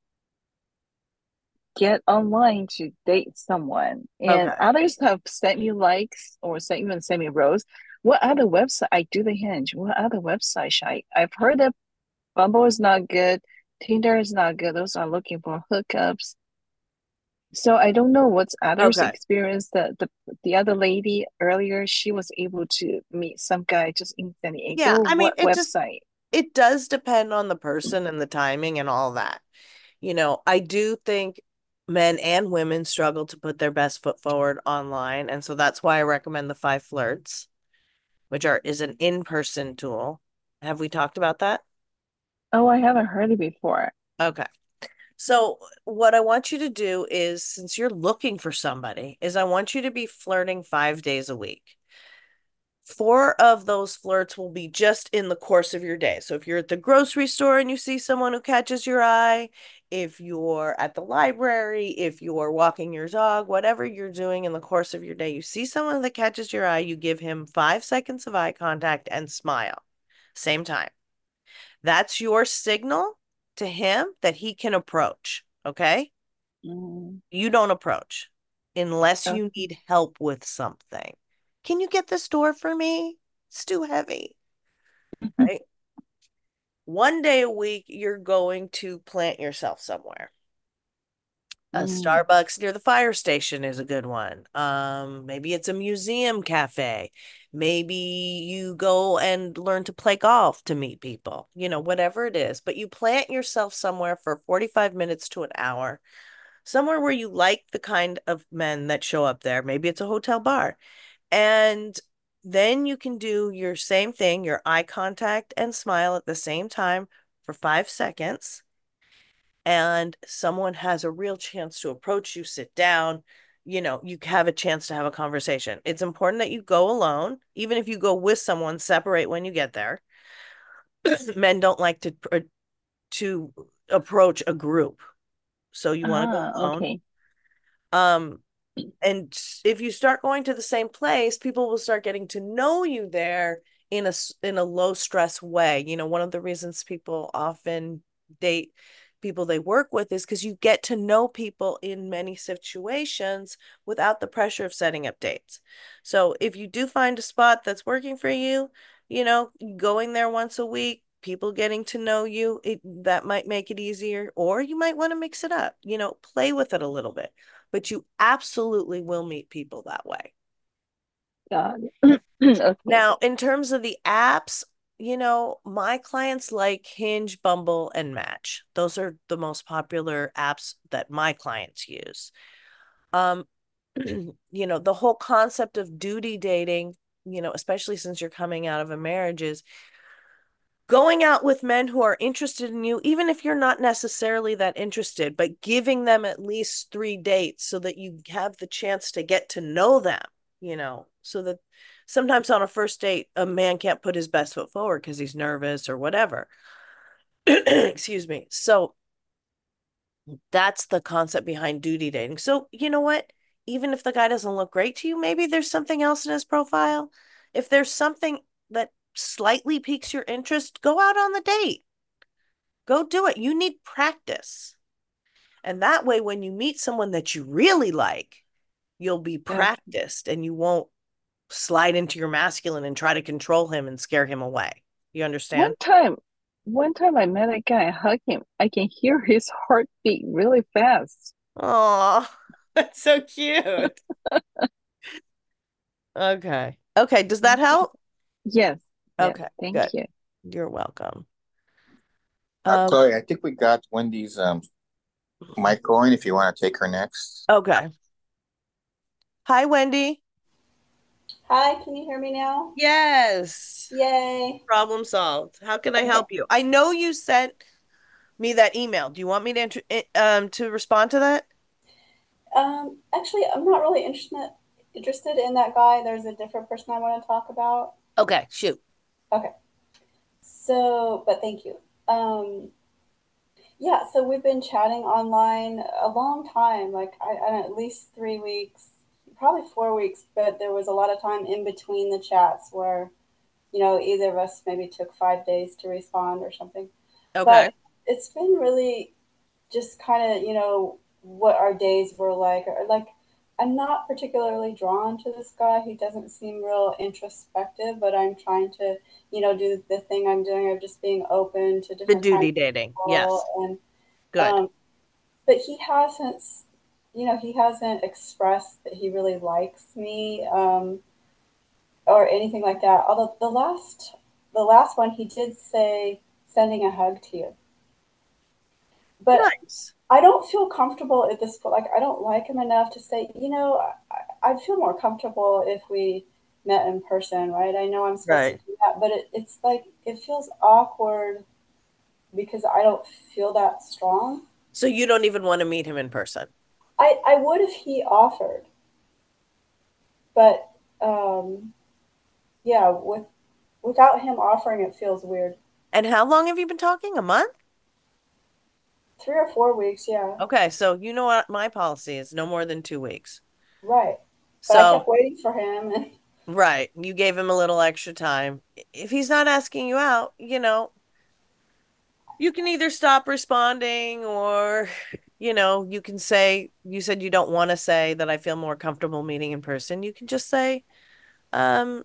get online to date someone? And Okay. others have sent me likes or even sent me rose. What other website? I do the hinge. What other website should I've heard that Bumble is not good, Tinder is not good. Those are looking for hookups. So I don't know what's others' Okay. experience. The other lady earlier, she was able to meet some guy just in San Yeah, Diego. I mean, What website? it does depend on the person and the timing and all that. I do think men and women struggle to put their best foot forward online, and so that's why I recommend the Five Flirts, which is an in-person tool. Have we talked about that? Oh, I haven't heard it before. Okay. So what I want you to do is, since you're looking for somebody, is I want you to be flirting 5 days a week. Four of those flirts will be just in the course of your day. So if you're at the grocery store and you see someone who catches your eye, if you're at the library, if you're walking your dog, whatever you're doing in the course of your day, you see someone that catches your eye, you give him 5 seconds of eye contact and smile. Same time. That's your signal to him that he can approach. Okay. Mm, You don't approach unless you okay. need help with something. Can you get this door for me? It's too heavy, right? 1 day a week, you're going to plant yourself somewhere. A Mm, Starbucks near the fire station is a good one. Maybe it's a museum cafe. Maybe you go and learn to play golf to meet people, whatever it is. But you plant yourself somewhere for 45 minutes to an hour, somewhere where you like the kind of men that show up there. Maybe it's a hotel bar. And then you can do your same thing, your eye contact and smile at the same time for 5 seconds. And someone has a real chance to approach you, sit down, you have a chance to have a conversation. It's important that you go alone. Even if you go with someone, separate when you get there. Men don't like to approach a group. So you want to go alone. Okay. And if you start going to the same place, people will start getting to know you there in a low stress way. One of the reasons people often date people they work with is because you get to know people in many situations without the pressure of setting up dates. So if you do find a spot that's working for you, going there once a week, people getting to know you, that might make it easier, or you might want to mix it up, play with it a little bit, but you absolutely will meet people that way. Got it. Okay. Now, in terms of the apps, my clients like Hinge, Bumble, and Match. Those are the most popular apps that my clients use. The whole concept of duty dating, especially since you're coming out of a marriage, is going out with men who are interested in you, even if you're not necessarily that interested, but giving them at least 3 dates so that you have the chance to get to know them, so that sometimes on a first date, a man can't put his best foot forward because he's nervous or whatever. Excuse me. So that's the concept behind duty dating. So, you know what? Even if the guy doesn't look great to you, maybe there's something else in his profile. If there's something that slightly piques your interest, go out on the date. Go do it. You need practice. And that way, when you meet someone that you really like, you'll be practiced and you won't slide into your masculine and try to control him and scare him away. You understand? One time I met a guy, I hug him. I can hear his heartbeat really fast. Oh, that's so cute. Okay. Okay. Does that help? Yes. Okay. Thank Good. you. You're welcome. Chloe, I think we got Wendy's mic going if you want to take her next. Okay. Hi, Wendy. Hi, can you hear me now? Yes. Yay. Problem solved. How can I help you? I know you sent me that email. Do you want me to respond to that? Actually, I'm not really interested in that guy. There's a different person I want to talk about. Okay, shoot. Okay. So, but thank you. Yeah, so we've been chatting online a long time, like at least 3 weeks, probably 4 weeks, but there was a lot of time in between the chats where, either of us maybe took 5 days to respond or something. Okay. But it's been really just kind of, what our days were like. Or like, I'm not particularly drawn to this guy. He doesn't seem real introspective, but I'm trying to, do the thing I'm doing of just being open to The different kinds duty of dating. people. Yes. And Good. but he hasn't expressed that he really likes me, or anything like that. Although the last one he did say sending a hug to you. But Nice. I don't feel comfortable at this point. Like, I don't like him enough to say, I'd feel more comfortable if we met in person, right? I know I'm supposed Right. to do that, but it's like, it feels awkward because I don't feel that strong. So you don't even want to meet him in person? I would if he offered, but yeah, without him offering, it feels weird. And how long have you been talking? A month? 3 or 4 weeks, yeah. Okay, so you know what my policy is, no more than 2 weeks. Right. But I So, kept waiting for him, and right, you gave him a little extra time. If he's not asking you out, you can either stop responding or, you can say, you said you don't want to say that I feel more comfortable meeting in person. You can just say, um,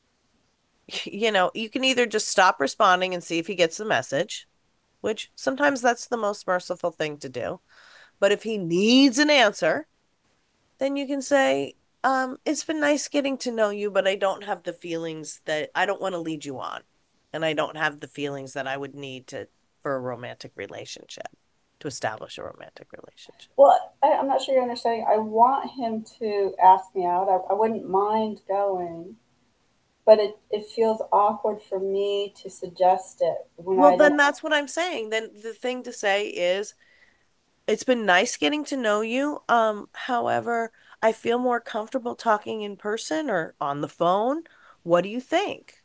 you can either just stop responding and see if he gets the message, which sometimes that's the most merciful thing to do. But if he needs an answer, then you can say, it's been nice getting to know you, but I don't have the feelings that I don't want to lead you on. And I don't have the feelings that I would need for a romantic relationship, to establish a romantic relationship. well, I'm not sure you're understanding. I want him to ask me out. I wouldn't mind going, but it feels awkward for me to suggest it when Well, I then don't. that's what I'm saying. Then the thing to say is, it's been nice getting to know you. However, I feel more comfortable talking in person or on the phone. What do you think?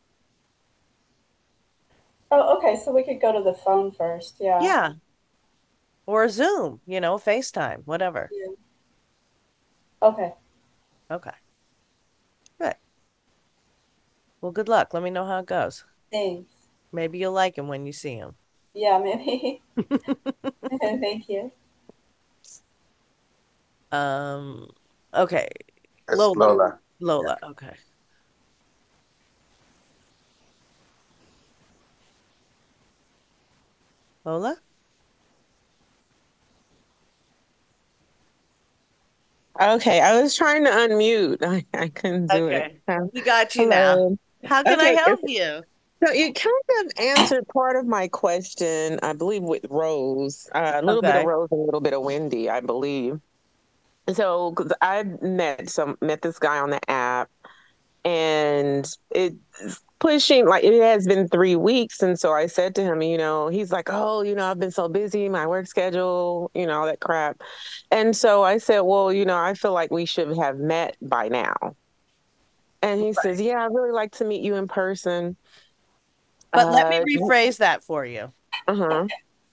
Oh, okay, so we could go to the phone first. Yeah. Yeah, or a Zoom, FaceTime, whatever. Yeah. Okay. Okay, good. Well, good luck. Let me know how it goes. Thanks. Maybe you'll like him when you see him. Yeah, maybe. Thank you. Um, okay. It's Lola. Lola. Lola, okay. Lola? Okay, I was trying to unmute. I couldn't do it. Okay. We got you now. Hello. How can I Okay, help you? so you kind of answered part of my question, I believe, with Rose. A little bit of Okay. Rose and a little bit of Wendy, I believe. So, because I met this guy on the app, and it's pushing like it has been 3 weeks, and so I said to him, he's like, oh, I've been so busy, my work schedule, all that crap. And so I said, well, I feel like we should have met by now. And he says, yeah, I'd really like to meet you in person. But let me Uh, rephrase that for you. uh-huh.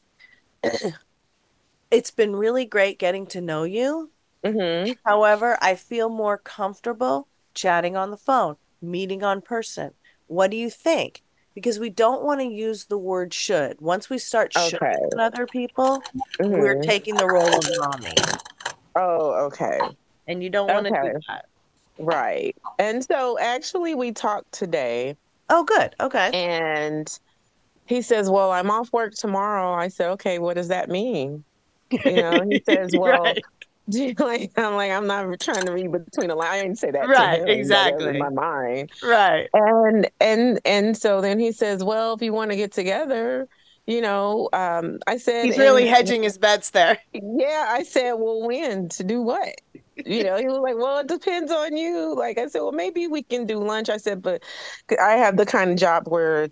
It's been really great getting to know you. Mm-hmm. However, I feel more comfortable chatting on the phone, meeting on person. What do you think? Because we don't want to use the word should. Once we start Okay. shoulding on other people, we're Mm-hmm. taking the role of mommy. Oh, okay. And you don't want to Okay. do that. Right. And so actually we talked today, Oh, good. Okay. and he says, well, I'm off work tomorrow. I said, okay, what does that mean? He says, well, Right. do you like, I'm like, I'm not trying to read between the lines. I didn't say that to Right. him, but that was in my Exactly. mind. Right. And so then he says, well, if you want to get together, I said, He's really and hedging his bets there. yeah, I said, well, when to do what? He was like, well, it depends on you. Like I said, well, maybe we can do lunch. I said, but I have the kind of job where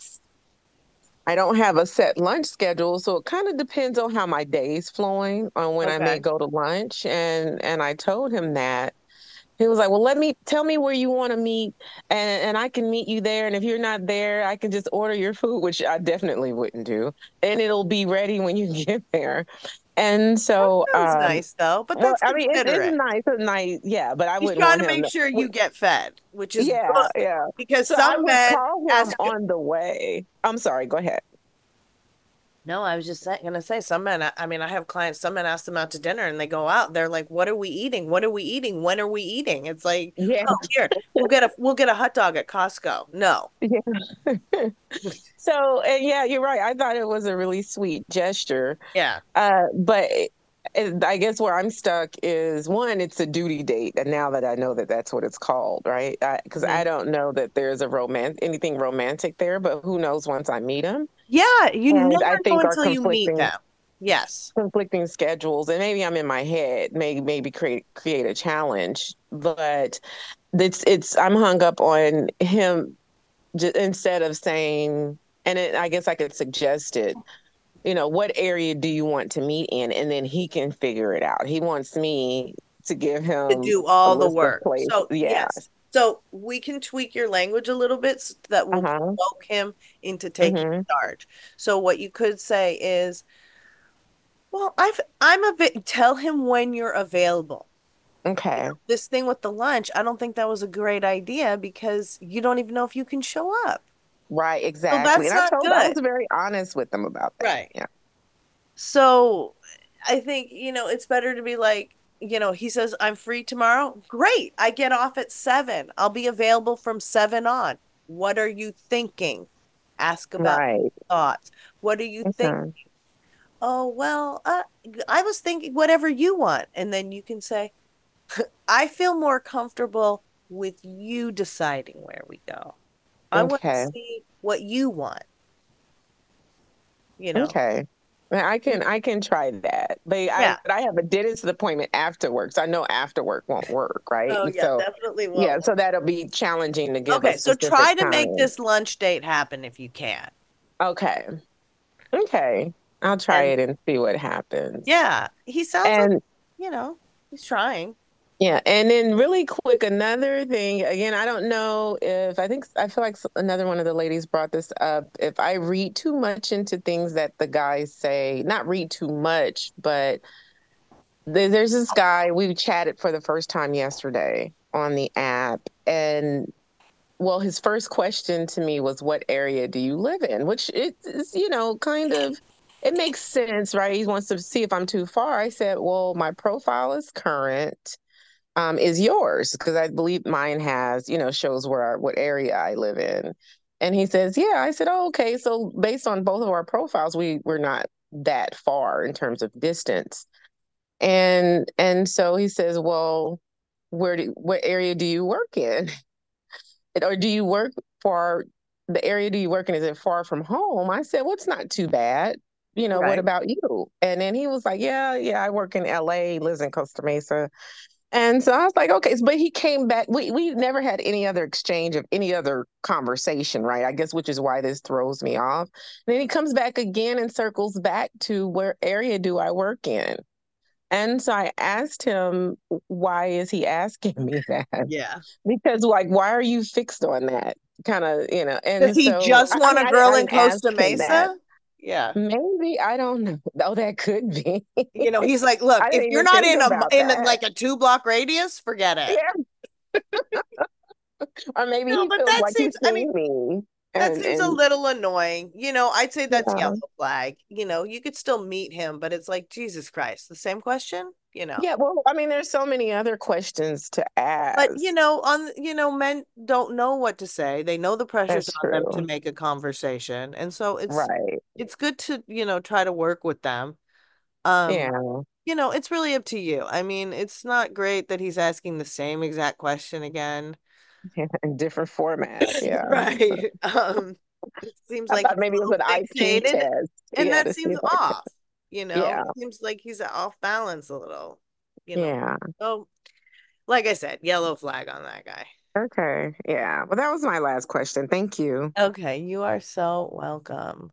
I don't have a set lunch schedule, so it kind of depends on how my day's flowing on when I may Okay. go to lunch. And I told him that. He was like, well, let me tell me where you want to meet, and I can meet you there. And if you're not there, I can just order your food, which I definitely wouldn't do. And it'll be ready when you get there. And so, Sounds nice though, but well, that's I mean, it's considerate. nice, yeah, but I He's wouldn't trying want to him make to, sure you get fed, which is yeah, good yeah. because So I some would men call him ask. on the way. I'm sorry, go ahead. No, I was just gonna say some men. I mean, I have clients. Some men ask them out to dinner, and they go out. They're like, "What are we eating? What are we eating? When are we eating?" It's like, Yeah, "Oh, here we'll get a hot dog at Costco." No. yeah. So, and yeah, you're right. I thought it was a really sweet gesture. Yeah. But I guess where I'm stuck is one, it's a duty date, and now that I know that that's what it's called, right? Because I Mhm. don't know that there's anything romantic there, but who knows once I meet him. Yeah, you And I never know think our until you meet conflicting them. Yes. conflicting schedules, and maybe I'm in my head, maybe create a challenge, but it's I'm hung up on him instead of saying, and I guess I could suggest it. What area do you want to meet in? And then he can figure it out. He wants me to give To him do a all the list of work. places. So, Yeah. yes. So we can tweak your language a little bit so that will Uh-huh. provoke him into taking Mm-hmm. charge. So what you could say is, well, tell him when you're available. Okay. This thing with the lunch, I don't think that was a great idea because you don't even know if you can show up. Right, So exactly. that's And not I good. was very honest with them about that. Right. Yeah. So I think, it's better to be like, he says, I'm free tomorrow. Great. I get off at 7. I'll be available from 7 on. What are you thinking? Ask about Right. thoughts. What are you thinking? Okay. Oh, well, I was thinking whatever you want. And then you can say, I feel more comfortable with you deciding where we go. I want to Okay. see what you want, you know. Okay. I can try that. Yeah. But I have a dentist appointment after work, so I know after work won't work, right? Oh And yeah, so definitely yeah, won't. so that'll be challenging to give a Okay, so specific try to make time. this lunch date happen if you can. Okay. Okay. I'll try And it and see what happens. yeah, he sounds like, And he's trying. yeah, and then really quick, another thing, again, I don't know if I feel like another one of the ladies brought this up. If I read too much into things that the guys say, not read too much, but there's this guy, we chatted for the first time yesterday on the app, and well, his first question to me was, "What area do you live in?" Which it is, kind of, it makes sense, right? He wants to see if I'm too far. I said, "Well, my profile is current. Is yours?" Because I believe mine has, shows what area I live in. And he says, "Yeah." I said, "Oh, okay. So based on both of our profiles, we're not that far in terms of distance." And so he says, "Well, what area do you work in?" Or do you work for the area do you work in? Is it far from home? I said, "Well, it's not too bad. What Right. about you?" And then he was like, "Yeah, yeah, I work in LA, lives in Costa Mesa." And so I was like, okay, but he came back. We never had any other exchange of any other conversation, right? I guess, which is why this throws me off. And then he comes back again and circles back to, where area do I work in? And so I asked him, why is he asking me that? Yeah. Because, like, why are you fixed on that? Kind of, Does and he so just want a I girl in didn't ask Costa him that. Mesa? Yeah. Maybe, I don't know. Oh, that could be. He's like, look, I if didn't you're even not think in about that. like a 2 block radius, forget it. Yeah. Or maybe No, he but feels that like he's seems, I mean, seen me. that And seems a and little annoying. I'd say that's yellow yeah. flag. You could still meet him, but it's like, Jesus Christ, the same question, Yeah, well, I mean, there's so many other questions to But ask. men don't know what to say. They know the pressure's That's on them to true. make a conversation. And so Right. it's good to, try to work with them. Um, Yeah. it's really up to you. I mean, it's not great that he's asking the same exact question again. Yeah, in different format. Yeah. Right. It seems I like thought he's a maybe it was little an IQ fixated, test. and Yeah, that to see seems if I could. off. Yeah. It seems like he's off balance a little, you know. Yeah. So, like I said, yellow flag on that guy. Okay. Yeah. Well, that was my last question. Thank you. Okay, you are so welcome.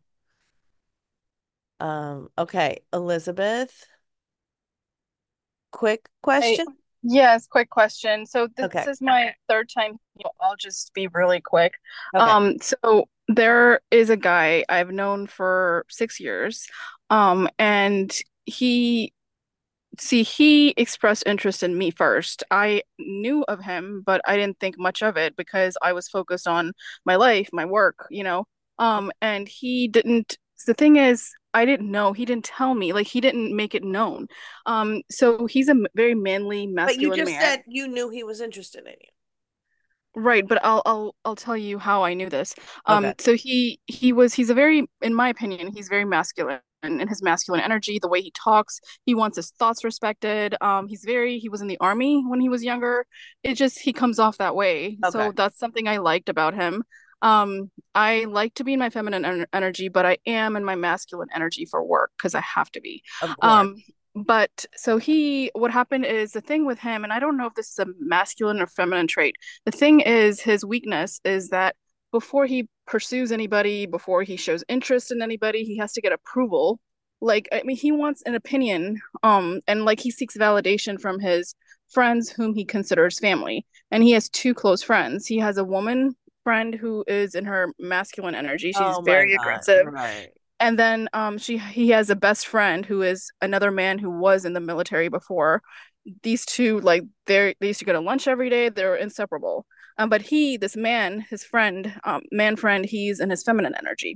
Okay, Elizabeth, quick Hey, question. yes, quick question. So this Okay. is my third time. I'll just be really quick. Okay. So there is a guy I've known for 6 years. And he he expressed interest in me first. I knew of him, but I didn't think much of it because I was focused on my life, my work. And he didn't, the thing is, I didn't know. He didn't tell me. Like he didn't make it known. So he's a very manly, But you masculine just man. said you knew he was interested in you. Right, but I'll tell you how I knew this. Okay. So he's a very, in my opinion, he's very masculine in his masculine energy, the way he talks, he wants his thoughts respected. He was in the army when he was younger. It just he comes off that way. Okay. So that's something I liked about him. I like to be in my feminine energy, but I am in my masculine energy for work because I have to be. Of course. But so what happened is the thing with him, and I don't know if this is a masculine or feminine trait. The thing is, his weakness is that before he pursues anybody, before he shows interest in anybody, he has to get approval. Like, I mean, he wants an opinion, and like he seeks validation from his friends whom he considers family. And he has two close friends. He has a woman friend who is in her masculine energy. She's Oh my very God. aggressive. Right. And then he has a best friend who is another man who was in the military before. These two, like they used to go to lunch every day. They're inseparable. But this man, his friend, man friend, he's in his feminine energy.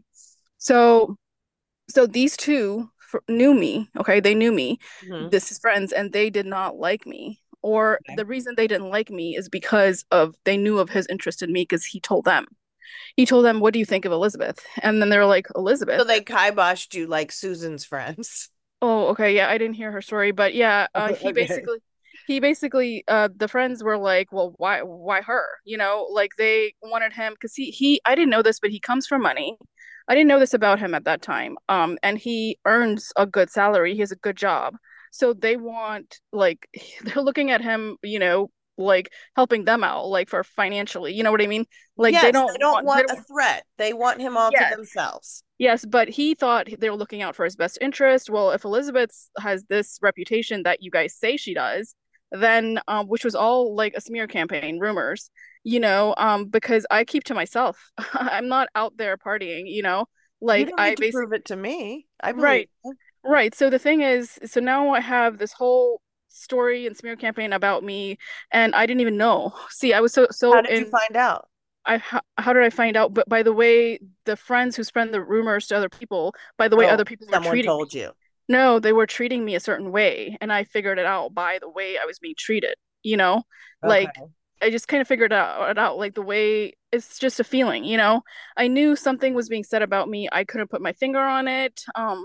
So these two knew me. Okay, they knew me. Mhm. This is friends, and they did not like me. Or Okay. the reason they didn't like me is because of they knew of his interest in me because he told them. He told them, "What do you think of Elizabeth?" And then they're like, So "Elizabeth." they kiboshed you like Susan's friends. Oh, okay. Yeah, I didn't hear her story, but yeah, Okay. the friends were like, well, why her? Like they wanted him because I didn't know this, but he comes from money. I didn't know this about him at that time. And he earns a good salary. He has a good job. So they want like they're looking at him, like helping them out, like for financially. You know what I mean? Like Yes, they don't they want a don't, threat. They want him all to yes. themselves. Yes, but he thought they were looking out for his best interest. Well, if Elizabeth has this reputation that you guys say she does, then which was all like a smear campaign, rumors, because I keep to myself. I'm not out there partying, You like don't I need to basically prove it to me. I believe right, you. right. So the thing is, so now I have this whole story and smear campaign about me, and I didn't even know. See, I was How so did you in find out? how did I find out? But by the way, the friends who spread the rumors to other people, by the way, Oh, other people were someone treating me. told you. No, they were treating me a certain way, and I figured it out by the way I was being treated, you know? Okay. Like I just kind of figured it out like the way it's just a feeling, you know? I knew something was being said about me. I couldn't put my finger on it.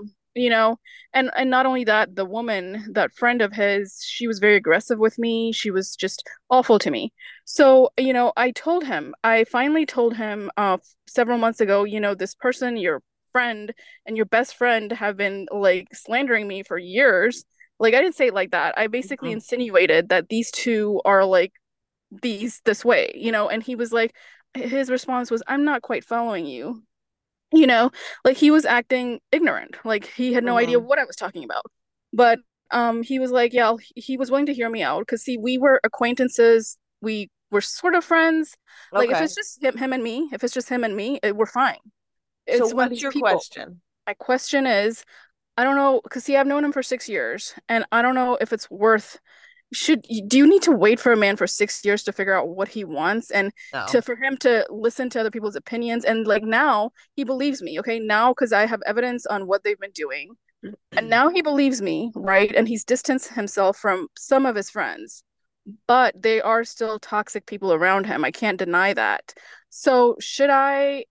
And not only that, the woman, that friend of his, she was very aggressive with me. She was just awful to me. So, I finally told him several months ago, this person, your friend and your best friend have been like slandering me for years. Like I didn't say it like that. I basically Mhm. insinuated that these two are like this way, and he was like his response was, I'm not quite following you. You know, like he was acting ignorant. Like he had no idea Mhm. what I was talking about. But he was like, yeah, he was willing to hear me out because see, we were acquaintances. We were sort of friends. Like if Okay. it's just him and me, if it's just him and me, we're fine. So It's when what's these your people. question? My question is, I don't know, because see, I've known him for 6 years, and I don't know if it's worth. Do you need to wait for a man for 6 years to figure out what he wants and No. to for him to listen to other people's opinions? And like now he believes me, okay? Now because I have evidence on what they've been doing, and now he believes me, right? And he's distanced himself from some of his friends, but they are still toxic people around him. I can't deny that. So should I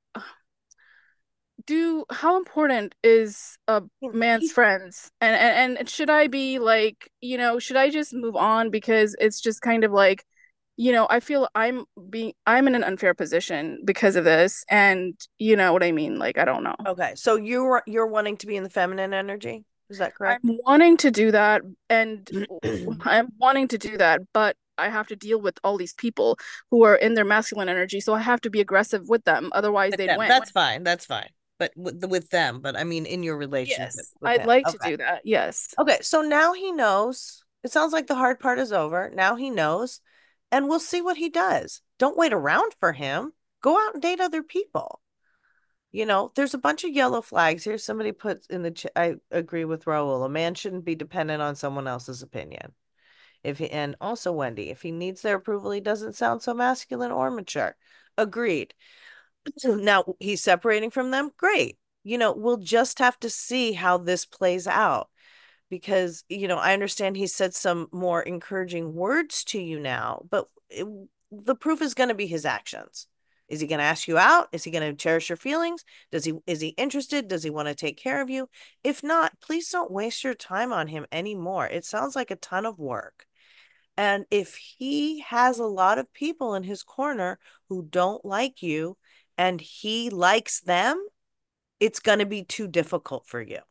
do how important is a man's He's friends and should I be like, should I just move on because it's just kind of like, I feel I'm in an unfair position because of this, and you know what I mean, like I don't know. okay. So you're wanting to be in the feminine energy? Is that I'm correct? wanting to do that, and I'm wanting to do that, but I have to deal with all these people who are in their masculine energy, so I have to be aggressive with them, otherwise With they'd them. win. That's fine. That's fine. But with them, but I mean in your relationship Yes, with I'd him. like to Okay. do that. Yes. Okay, so now he knows. It sounds like the hard part is over. Now he knows, and we'll see what he does. Don't wait around for him. Go out and date other people. There's a bunch of yellow flags here. Somebody puts in the I agree with Raul. A man shouldn't be dependent on someone else's opinion. And also Wendy, if he needs their approval, he doesn't sound so masculine or mature. Agreed. Now he's separating from them. Great. We'll just have to see how this plays out because, I understand he said some more encouraging words to you now, but the proof is going to be his actions. Is he going to ask you out? Is he going to cherish your feelings? Is he interested? Does he want to take care of you? If not, please don't waste your time on him anymore. It sounds like a ton of work. And if he has a lot of people in his corner who don't like you and he likes them, it's going to be too difficult for you.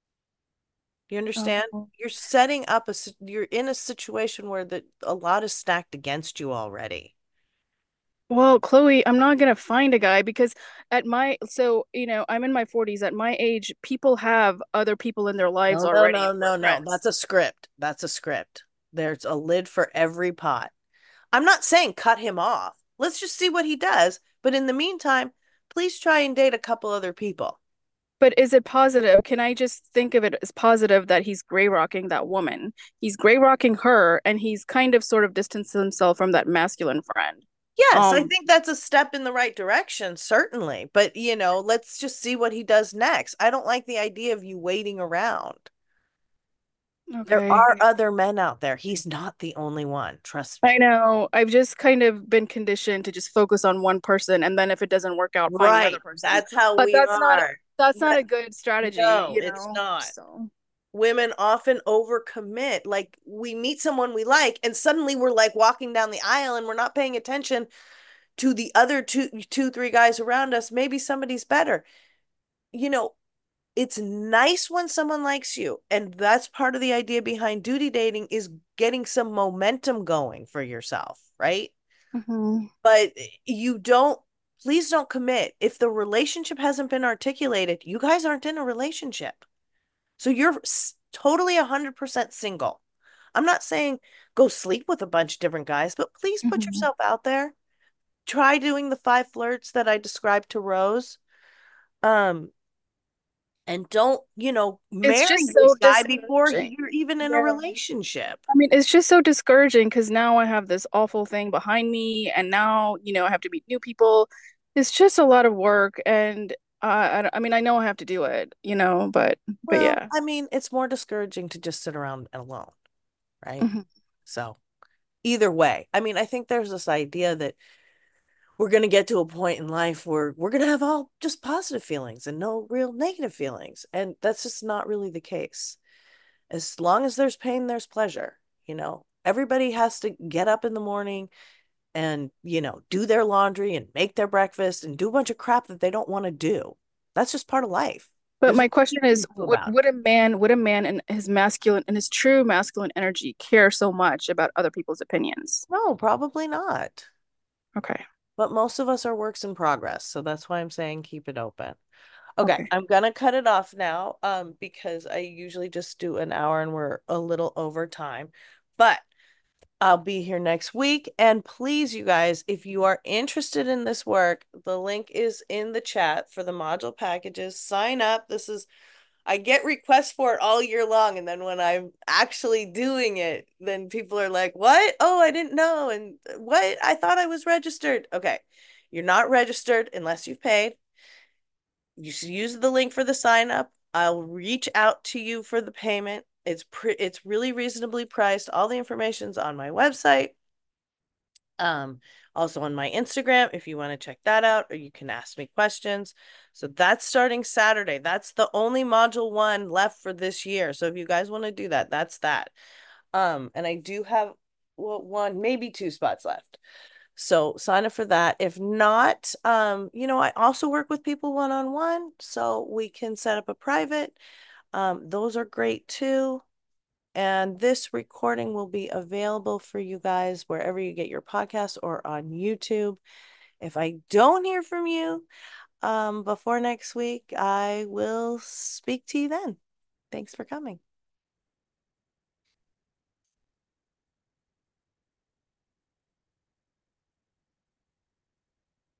You understand? Oh. You're setting up you're in a situation where a lot is stacked against you already. Well, Chloe, I'm not gonna find a guy because I'm in my 40s. At my age, people have other people in their lives No, no, already no, who are no, no. friends. That's a script. That's a script. There's a lid for every pot. I'm not saying cut him off. Let's just see what he does. But in the meantime, please try and date a couple other people. But is it positive? Can I just think of it as positive that he's gray rocking that woman? He's gray rocking her, and he's kind of sort of distanced himself from that masculine friend. Yes, I Um, think that's a step in the right direction, certainly. But, let's just see what he does next. I don't like the idea of you waiting around. There okay. are other men out there. He's not the only one. Trust I me. know. I've just kind of been conditioned to just focus on one person, and then if it doesn't work out, find another Right. person. That's how But we are. that's not But a good strategy, no, it's not. So Women often overcommit. Like we meet someone we like, and suddenly we're like walking down the aisle and we're not paying attention to the other two, three guys around us. Maybe somebody's better. you know, it's nice when someone likes you. And that's part of the idea behind duty dating is getting some momentum going for yourself, right? Mm-hmm. But please don't commit. If the relationship hasn't been articulated, you guys aren't in a relationship. So you're totally 100% single. I'm not saying go sleep with a bunch of different guys, but please put Mm-hmm. yourself out there. Try doing the 5 flirts that I described to Rose. Um, and don't, It's marry just this so guy before discouraging. you're even in a Yeah. relationship. I mean, it's just so discouraging because now I have this awful thing behind me, and now, I have to meet new people. It's just a lot of work, and I mean, I know I have to do it, but Well, yeah. I mean, it's more discouraging to just sit around alone, right? Mhm. So either way, I mean, I think there's this idea that we're going to get to a point in life where we're going to have all just positive feelings and no real negative feelings. And that's just not really the case. As long as there's pain, there's pleasure. Everybody has to get up in the morning and, do their laundry and make their breakfast and do a bunch of crap that they don't want to do. That's just part of life. But There's my nothing question you is, can do about it. would a man in his true masculine energy care so much about other people's opinions? No, probably not. Okay. But most of us are works in progress. So that's why I'm saying keep it open. Okay, Okay. I'm gonna cut it off now, because I usually just do an hour and we're a little over time. But I'll be here next week. And please, you guys, if you are interested in this work, the link is in the chat for the module packages. Sign up. I get requests for it all year long. And then when I'm actually doing it, then people are like, what? Oh, I didn't know. And what? I thought I was registered. Okay. You're not registered unless you've paid. You should use the link for the sign up. I'll reach out to you for the payment. It's really reasonably priced. All the information's on my website. Also on my Instagram if you want to check that out, or you can ask me questions. So that's starting Saturday. That's the only module 1 left for this year. So if you guys want to do that, that's that. And I do have one, maybe 2 spots left. So sign up for that. If not, I also work with people one-on-one, so we can set up a private. Those are great too. And this recording will be available for you guys wherever you get your podcast or on YouTube. If I don't hear from you before next week, I will speak to you then. Thanks for coming.